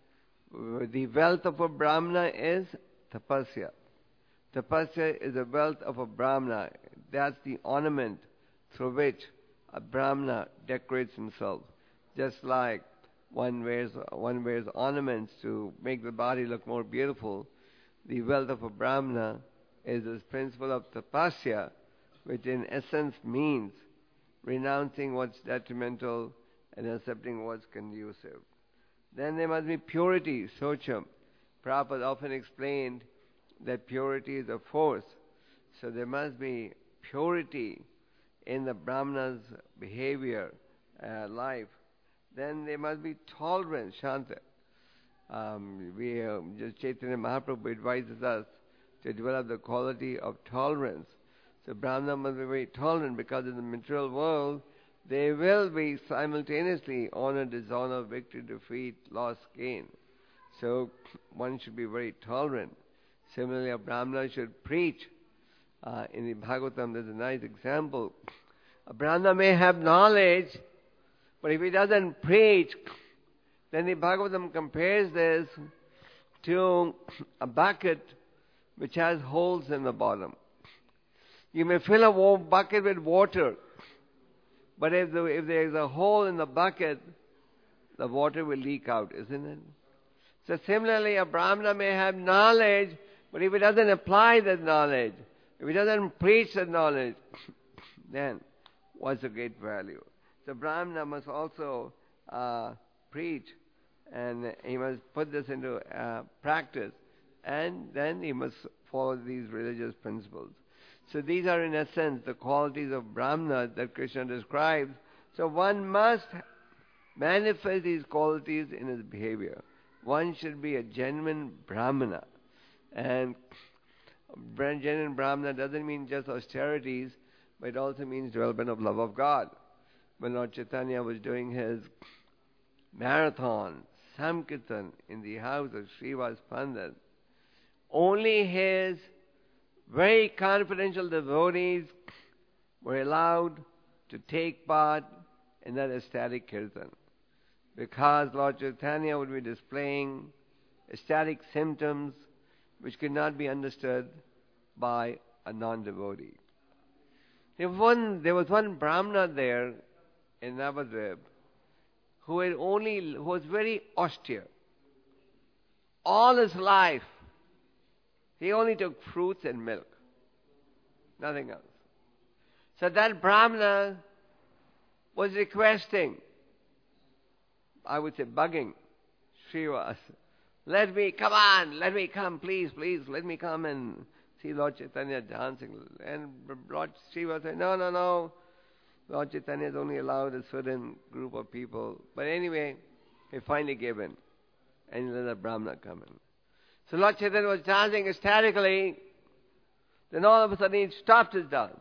The wealth of a Brahmana is tapasya. Tapasya is the wealth of a Brahmana. That's the ornament through which a Brahmana decorates himself. Just like one wears, one wears ornaments to make the body look more beautiful, the wealth of a Brahmana is this principle of tapasya, which in essence means renouncing what's detrimental and accepting what's conducive. Then there must be purity, socham. Prabhupada often explained that purity is a force. So there must be purity in the Brahmana's behavior, uh, life. Then there must be tolerance, shanta. Um, we, uh, just Chaitanya Mahaprabhu advises us to develop the quality of tolerance. So Brahmana must be very tolerant, because in the material world, they will be simultaneously honor, dishonor, victory, defeat, loss, gain. So one should be very tolerant. Similarly, a Brahmana should preach. Uh, in the Bhagavatam, there's a nice example. A Brahmana may have knowledge, but if he doesn't preach, then the Bhagavatam compares this to a bucket which has holes in the bottom. You may fill a wa- bucket with water, but if, the, if there is a hole in the bucket, the water will leak out, isn't it? So similarly, a Brahmana may have knowledge, but if he doesn't apply that knowledge, if he doesn't preach that knowledge, then what's the great value? So Brahmana must also uh, preach, and he must put this into uh, practice, and then he must follow these religious principles. So these are in essence the qualities of Brahmana that Krishna describes. So one must manifest these qualities in his behavior. One should be a genuine Brahmana. And genuine Brahmana doesn't mean just austerities, but it also means development of love of God. When Lord Chaitanya was doing his marathon, Samkirtan, in the house of Srivas Pandit, only his very confidential devotees were allowed to take part in that ecstatic kirtan, because Lord Chaitanya would be displaying ecstatic symptoms which could not be understood by a non-devotee. There was one, there was one Brahmana there in Navadvip who had only, who was very austere. All his life, he only took fruits and milk, nothing else. So that Brahmana was requesting, I would say bugging Srivas, let me, come on, let me come, please, please, let me come and see Lord Chaitanya dancing. And Lord Srivas said, no, no, no, Lord Chaitanya is only allowed a certain group of people. But anyway, he finally gave in, and he let the Brahmana come in. So Lord Chaitanya was dancing ecstatically. Then all of a sudden he stopped his dance.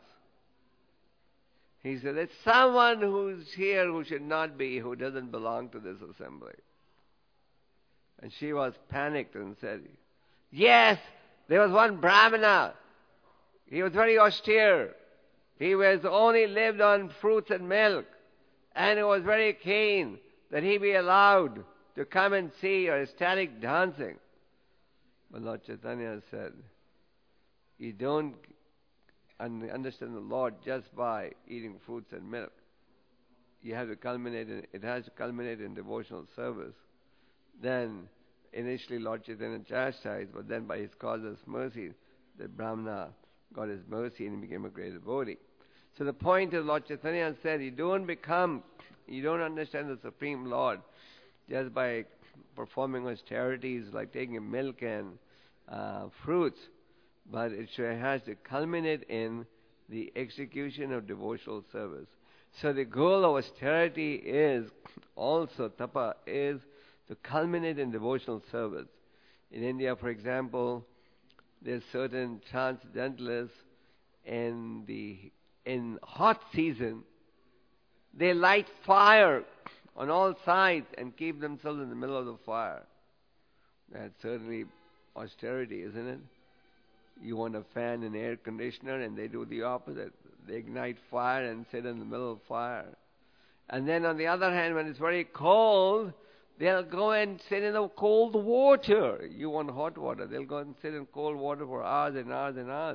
He said, there's someone who's here who should not be, who doesn't belong to this assembly. And she was panicked and said, yes, there was one Brahmana. He was very austere. He was only lived on fruits and milk. And he was very keen that he be allowed to come and see your ecstatic dancing. But Lord Chaitanya said, you don't understand the Lord just by eating fruits and milk. You have to culminate in, it has to culminate in devotional service. Then, initially Lord Chaitanya chastised, but then by his causeless mercy, the Brahmana got his mercy and he became a great devotee. So the point is, Lord Chaitanya said, you don't become, you don't understand the Supreme Lord just by performing austerities like taking milk and uh, fruits, but it has to culminate in the execution of devotional service. So the goal of austerity is also, tapa, is to culminate in devotional service. In India, for example, there's certain transcendentalists in the in hot season, they light fire on all sides and keep themselves in the middle of the fire. That's certainly austerity, isn't it? You want a fan and air conditioner, and they do the opposite. They ignite fire and sit in the middle of fire. And then on the other hand, when it's very cold, They'll go and sit in the cold water. You want hot water. They'll go and sit in cold water for hours and hours and hours.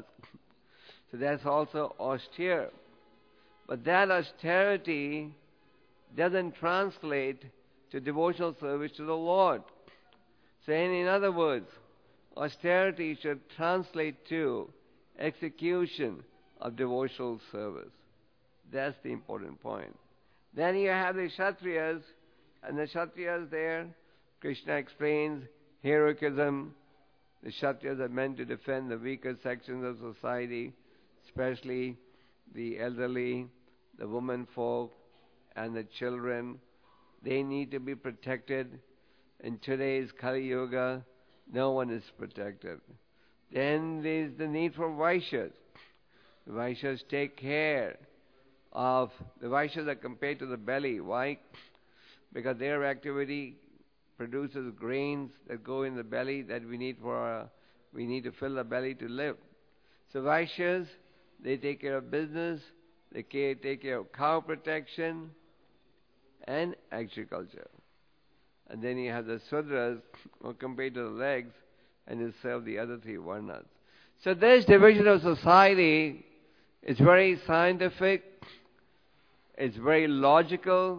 So that's also austere. But that austerity doesn't translate to devotional service to the Lord. So in, in other words, austerity should translate to execution of devotional service. That's the important point. Then you have the Kshatriyas, and the Kshatriyas there, Krishna explains heroism. The Kshatriyas are meant to defend the weaker sections of society, especially the elderly, the women folk, and the children. They need to be protected. In today's Kali Yuga, no one is protected. Then there's the need for Vaishyas. The Vaishyas take care of, the Vaishyas are compared to the belly. Why? Because their activity produces grains that go in the belly that we need for our, we need to fill the belly to live. So Vaishyas, they take care of business, they take care of cow protection and agriculture. And then you have the Sudras, who are compared to the legs, and you serve the other three varnas. So this division of society is very scientific, it's very logical,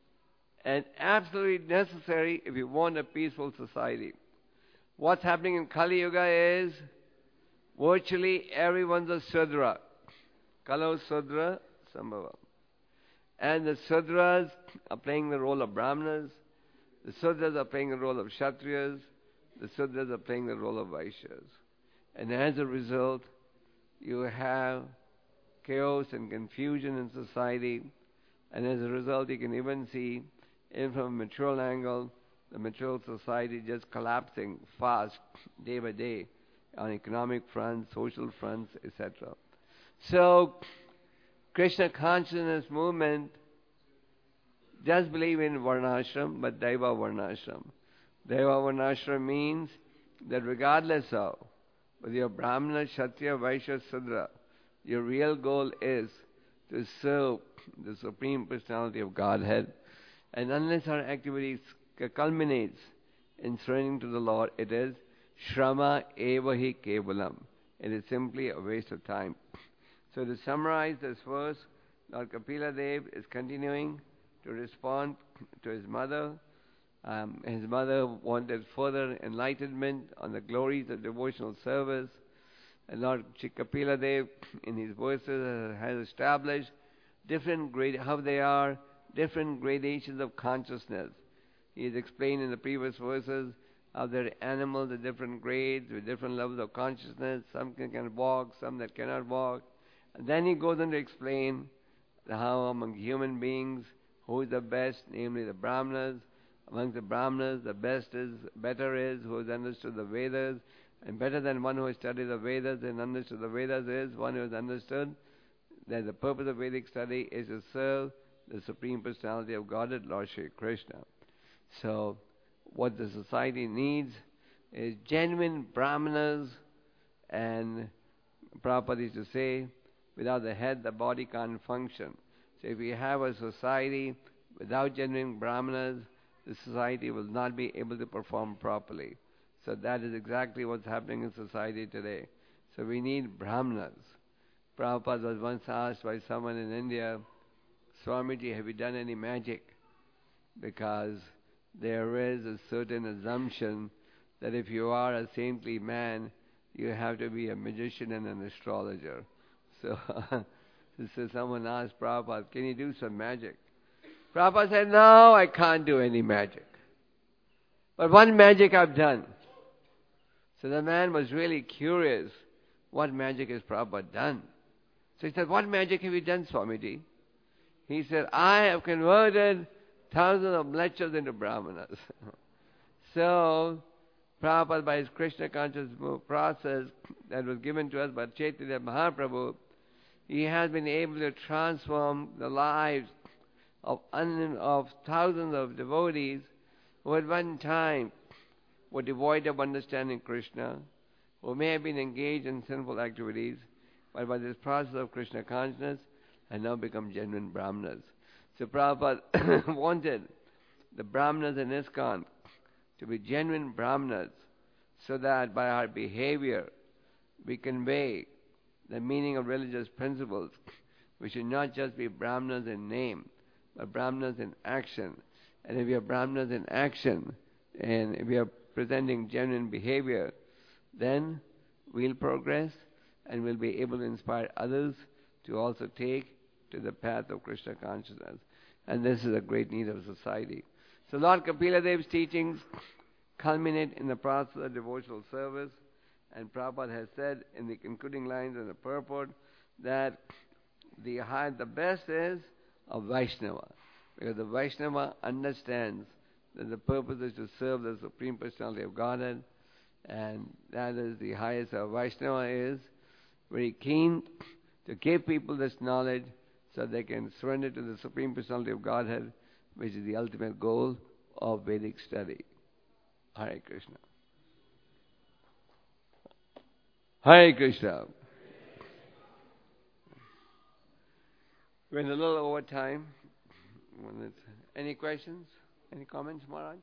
and absolutely necessary if you want a peaceful society. What's happening in Kali Yuga is virtually everyone's a Sudra. Kalo Sudra Sambhava. And the Sudras are playing the role of Brahmanas, the Sudras are playing the role of Kshatriyas, the Sudras are playing the role of Vaishyas. And as a result, you have chaos and confusion in society, and as a result you can even see, even from a material angle, the material society just collapsing fast, day by day, on economic fronts, social fronts, et cetera. So, Krishna consciousness movement does believe in Varnashram, but Daiva Varnashram. Daiva Varnashram means that regardless of whether you're Brahmana, Kshatriya, Vaishya, Sudra, your real goal is to serve the Supreme Personality of Godhead. And unless our activities culminates in surrendering to the Lord, it is Shrama Evahi Kevalam. It is simply a waste of time. So to summarize this verse, Lord Kapila Dev is continuing to respond to his mother. Um, his mother wanted further enlightenment on the glories of devotional service. And Lord Kapila Dev, in his verses, has established different grade, how they are, different gradations of consciousness. He has explained in the previous verses how there are animals at different grades with different levels of consciousness. Some can, can walk, some that cannot walk. And then he goes on to explain how among human beings, who is the best, namely the Brahmanas. Among the Brahmanas, the best is, better is, who has understood the Vedas. And better than one who has studied the Vedas and understood the Vedas is one who has understood that the purpose of Vedic study is to serve the Supreme Personality of Godhead, Lord Shri Krishna. So, what the society needs is genuine Brahmanas, and Prabhupada used to say, without the head, the body can't function. So if we have a society without genuine Brahmanas, the society will not be able to perform properly. So that is exactly what's happening in society today. So we need Brahmanas. Prabhupada was once asked by someone in India, Swamiji, have you done any magic? Because there is a certain assumption that if you are a saintly man, you have to be a magician and an astrologer. So, so someone asked Prabhupada, can you do some magic? Prabhupada said, no, I can't do any magic. But one magic I've done. So the man was really curious, what magic has Prabhupada done? So he said, what magic have you done, Swamiji? He said, I have converted thousands of mlechas into Brahmanas. So, Prabhupada, by his Krishna consciousness process that was given to us by Chaitanya Mahaprabhu, he has been able to transform the lives of, un- of thousands of devotees who at one time were devoid of understanding Krishna, who may have been engaged in sinful activities, but by this process of Krishna consciousness have now become genuine Brahmanas. So Prabhupada wanted the Brahmanas in ISKCON to be genuine Brahmanas, so that by our behavior we convey the meaning of religious principles. We should not just be Brahmanas in name, but Brahmanas in action. And if we are Brahmanas in action, and if we are presenting genuine behavior, then we'll progress and we'll be able to inspire others to also take to the path of Krishna consciousness. And this is a great need of society. So Lord Kapila Dev's teachings culminate in the process of devotional service. And Prabhupada has said in the concluding lines of the purport that the high, the best is a Vaishnava. Because the Vaishnava understands that the purpose is to serve the Supreme Personality of Godhead. And that is the highest. A Vaishnava is very keen to give people this knowledge so they can surrender to the Supreme Personality of Godhead, which is the ultimate goal of Vedic study. Hare Krishna. Hare Krishna. We're in a little over time. Any questions? Any comments, Maharaj?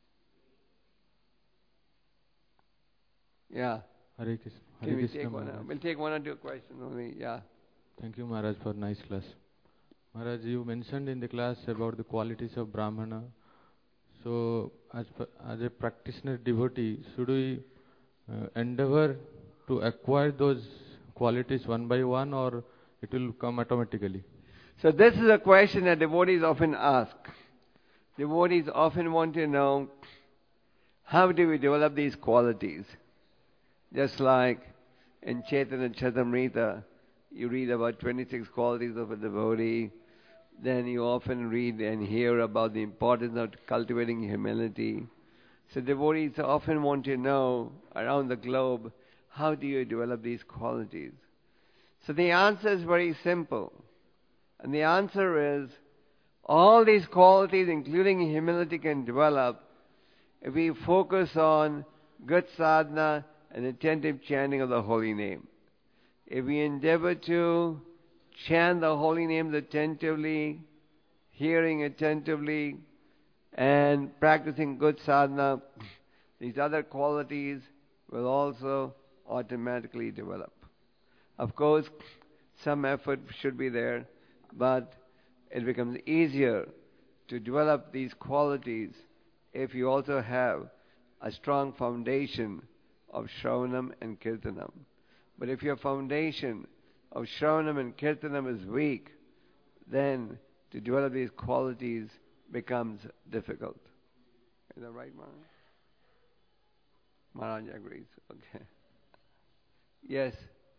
Yeah. Hare Krishna. Can we take one? We'll take one or two questions only. Yeah. Thank you, Maharaj, for nice class. Maharaj, you mentioned in the class about the qualities of Brahmana. So, as, as a practitioner devotee, should we uh, endeavor to acquire those qualities one by one, or it will come automatically? So this is a question that devotees often ask. Devotees often want to know, how do we develop these qualities? Just like in Chaitanya Charitamrita, you read about twenty-six qualities of a devotee. Then you often read and hear about the importance of cultivating humility. So devotees often want to know around the globe, how do you develop these qualities? So the answer is very simple. And the answer is, all these qualities, including humility, can develop if we focus on good sadhana and attentive chanting of the holy name. If we endeavor to chant the holy names attentively, hearing attentively, and practicing good sadhana, these other qualities will also automatically develop. Of course, some effort should be there, but it becomes easier to develop these qualities if you also have a strong foundation of Shravanam and Kirtanam. But if your foundation of Shravanam and Kirtanam is weak, then to develop these qualities becomes difficult. Is that right, Maharaj? Maharaj agrees. Okay. Yes.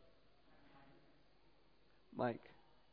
Mike.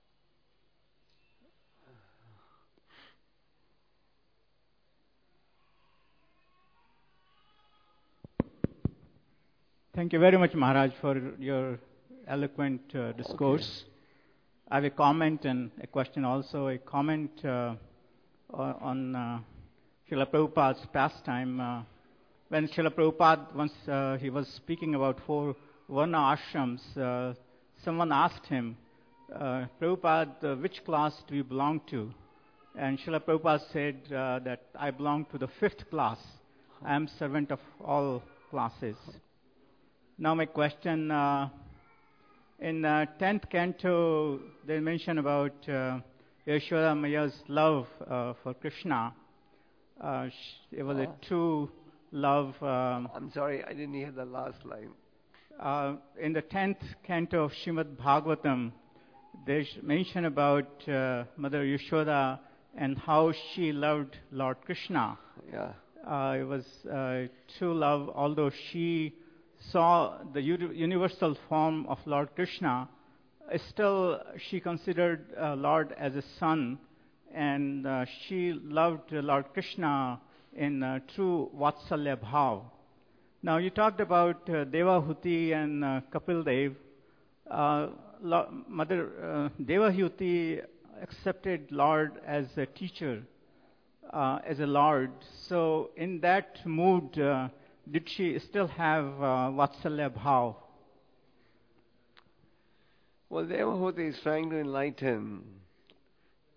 Thank you very much, Maharaj, for your eloquent uh, discourse. Okay. I have a comment and a question also. A comment uh, on uh, Srila Prabhupada's pastime. Uh, when Srila Prabhupada, once uh, he was speaking about four Varna ashrams, uh, someone asked him, uh, Prabhupada, uh, which class do you belong to? And Srila Prabhupada said uh, that I belong to the fifth class. I am servant of all classes. Now my question, uh, in uh, tenth canto, they mention about uh, Yashoda Maya's love uh, for Krishna. Uh, it was a true love. Um, I'm sorry, I didn't hear the last line. Uh, in the tenth canto of Srimad Bhagavatam, they mention about uh, Mother Yashoda and how she loved Lord Krishna. Yeah. Uh, it was uh, true love, although she saw the universal form of Lord Krishna, still she considered uh, Lord as a son, and uh, she loved Lord Krishna in uh, true Vatsalya Bhav. Now you talked about uh, Devahuti and uh, Kapil Dev. Uh, Lo- Mother uh, Devahuti accepted Lord as a teacher, uh, as a Lord. So in that mood, uh, did she still have uh, Vatsalya Bhav? Well, Devahuti is trying to enlighten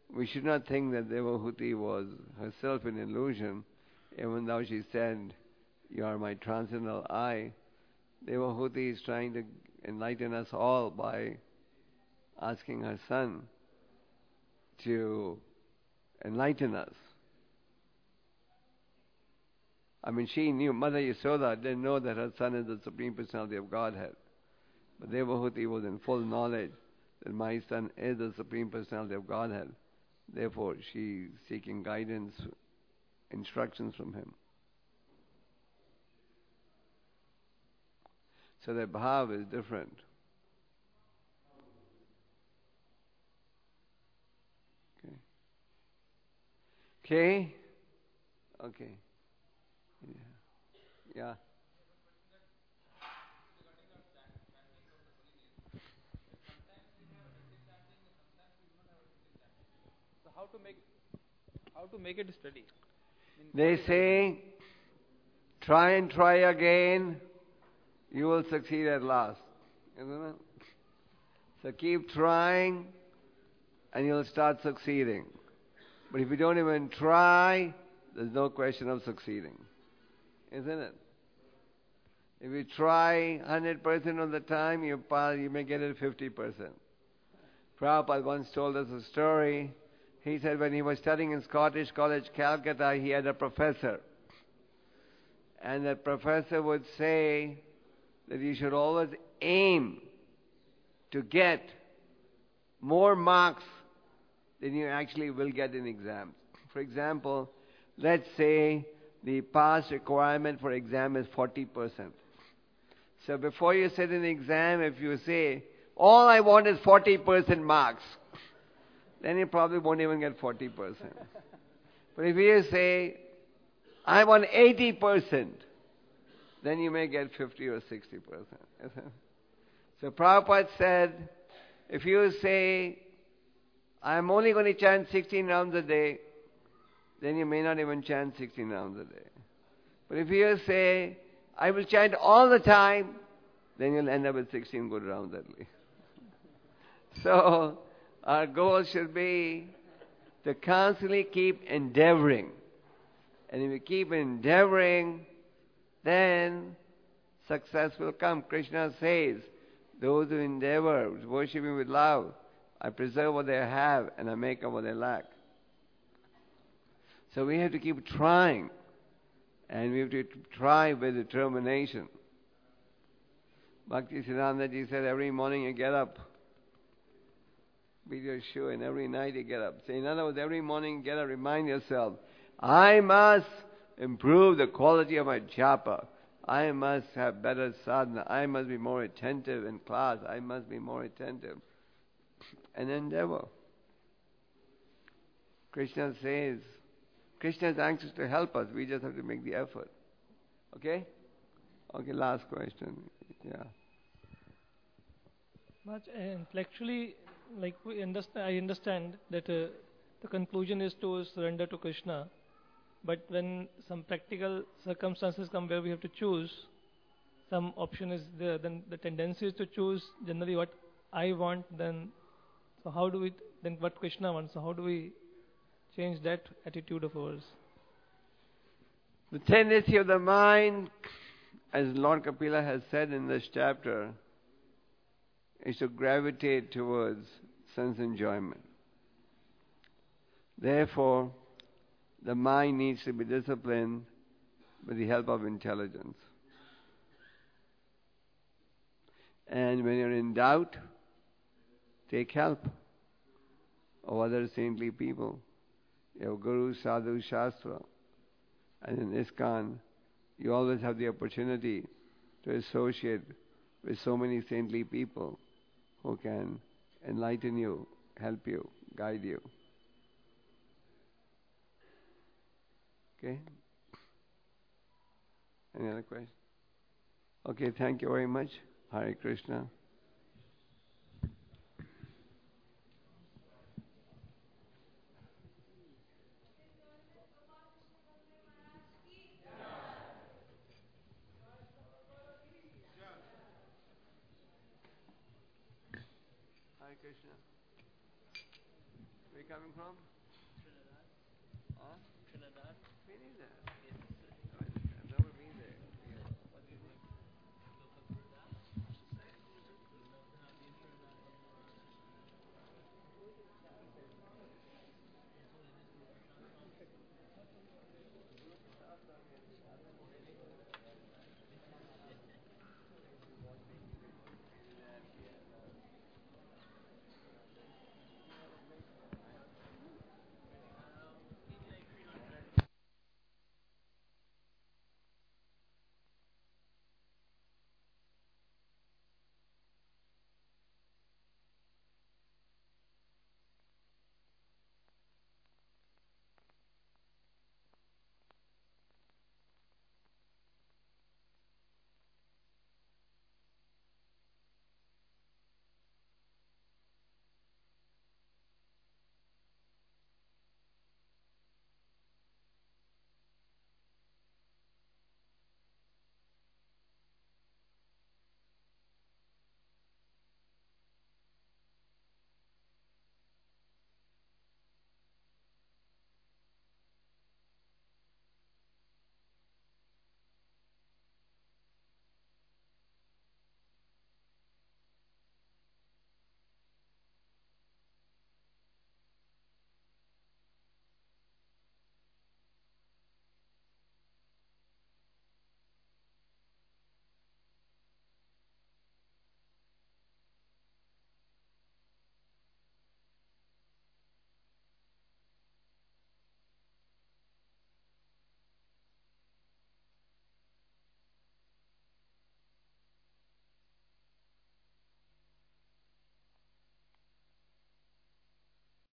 we should not think that Devahuti was herself an illusion, even though she said, "You are my transcendental I." Devahuti is trying to enlighten us all by asking her son to enlighten us. I mean, she knew, Mother Yasoda didn't know that her son is the Supreme Personality of Godhead. But Devahuti was in full knowledge that my son is the Supreme Personality of Godhead. Therefore, she is seeking guidance, instructions from him. So the bhav is different. Okay. Okay? Okay. Yeah. Yeah. So how to make how to make it steady? They say, try and try again, you will succeed at last. Isn't it? So keep trying and you'll start succeeding. But if you don't even try, there's no question of succeeding. Isn't it? If you try one hundred percent of the time, you, you may get it fifty percent. Prabhupada once told us a story. He said when he was studying in Scottish College, Calcutta, he had a professor. And that professor would say that you should always aim to get more marks than you actually will get in exams. For example, let's say the pass requirement for exam is forty percent. So before you sit in the exam, if you say, all I want is forty percent marks, then you probably won't even get forty percent. But if you say, I want eighty percent, then you may get fifty or sixty percent. So Prabhupada said, if you say, I'm only going to chant sixteen rounds a day, then you may not even chant sixteen rounds a day. But if you say, I will chant all the time, then you'll end up with sixteen good rounds at least. So, our goal should be to constantly keep endeavoring. And if you keep endeavoring, then success will come. Krishna says, those who endeavor, worship me with love, I preserve what they have and I make up what they lack. So we have to keep trying. And we have to try with determination. Bhakti Siddhanta Ji said, every morning you get up, beat your shoe, and every night you get up. So in other words, every morning you get up, remind yourself, I must improve the quality of my japa. I must have better sadhana. I must be more attentive in class. I must be more attentive. And endeavor. Krishna says, Krishna is anxious to help us. We just have to make the effort. Okay? Okay, last question. Yeah. Much intellectually, like we understand, I understand that uh, the conclusion is to surrender to Krishna. But when some practical circumstances come where we have to choose, some option is there, then the tendency is to choose generally what I want, then, so how do we, then what Krishna wants, so how do we change that attitude of ours? The tendency of the mind, as Lord Kapila has said in this chapter, is to gravitate towards sense enjoyment. Therefore, the mind needs to be disciplined with the help of intelligence. And when you're in doubt, take help of other saintly people. You have Guru, Sadhu, Shastra. And in ISKCON, you always have the opportunity to associate with so many saintly people who can enlighten you, help you, guide you. Okay? Any other questions? Okay, thank you very much. Hare Krishna. Hare Krishna. coming from? Trinidad. Huh? Trinidad. Trinidad.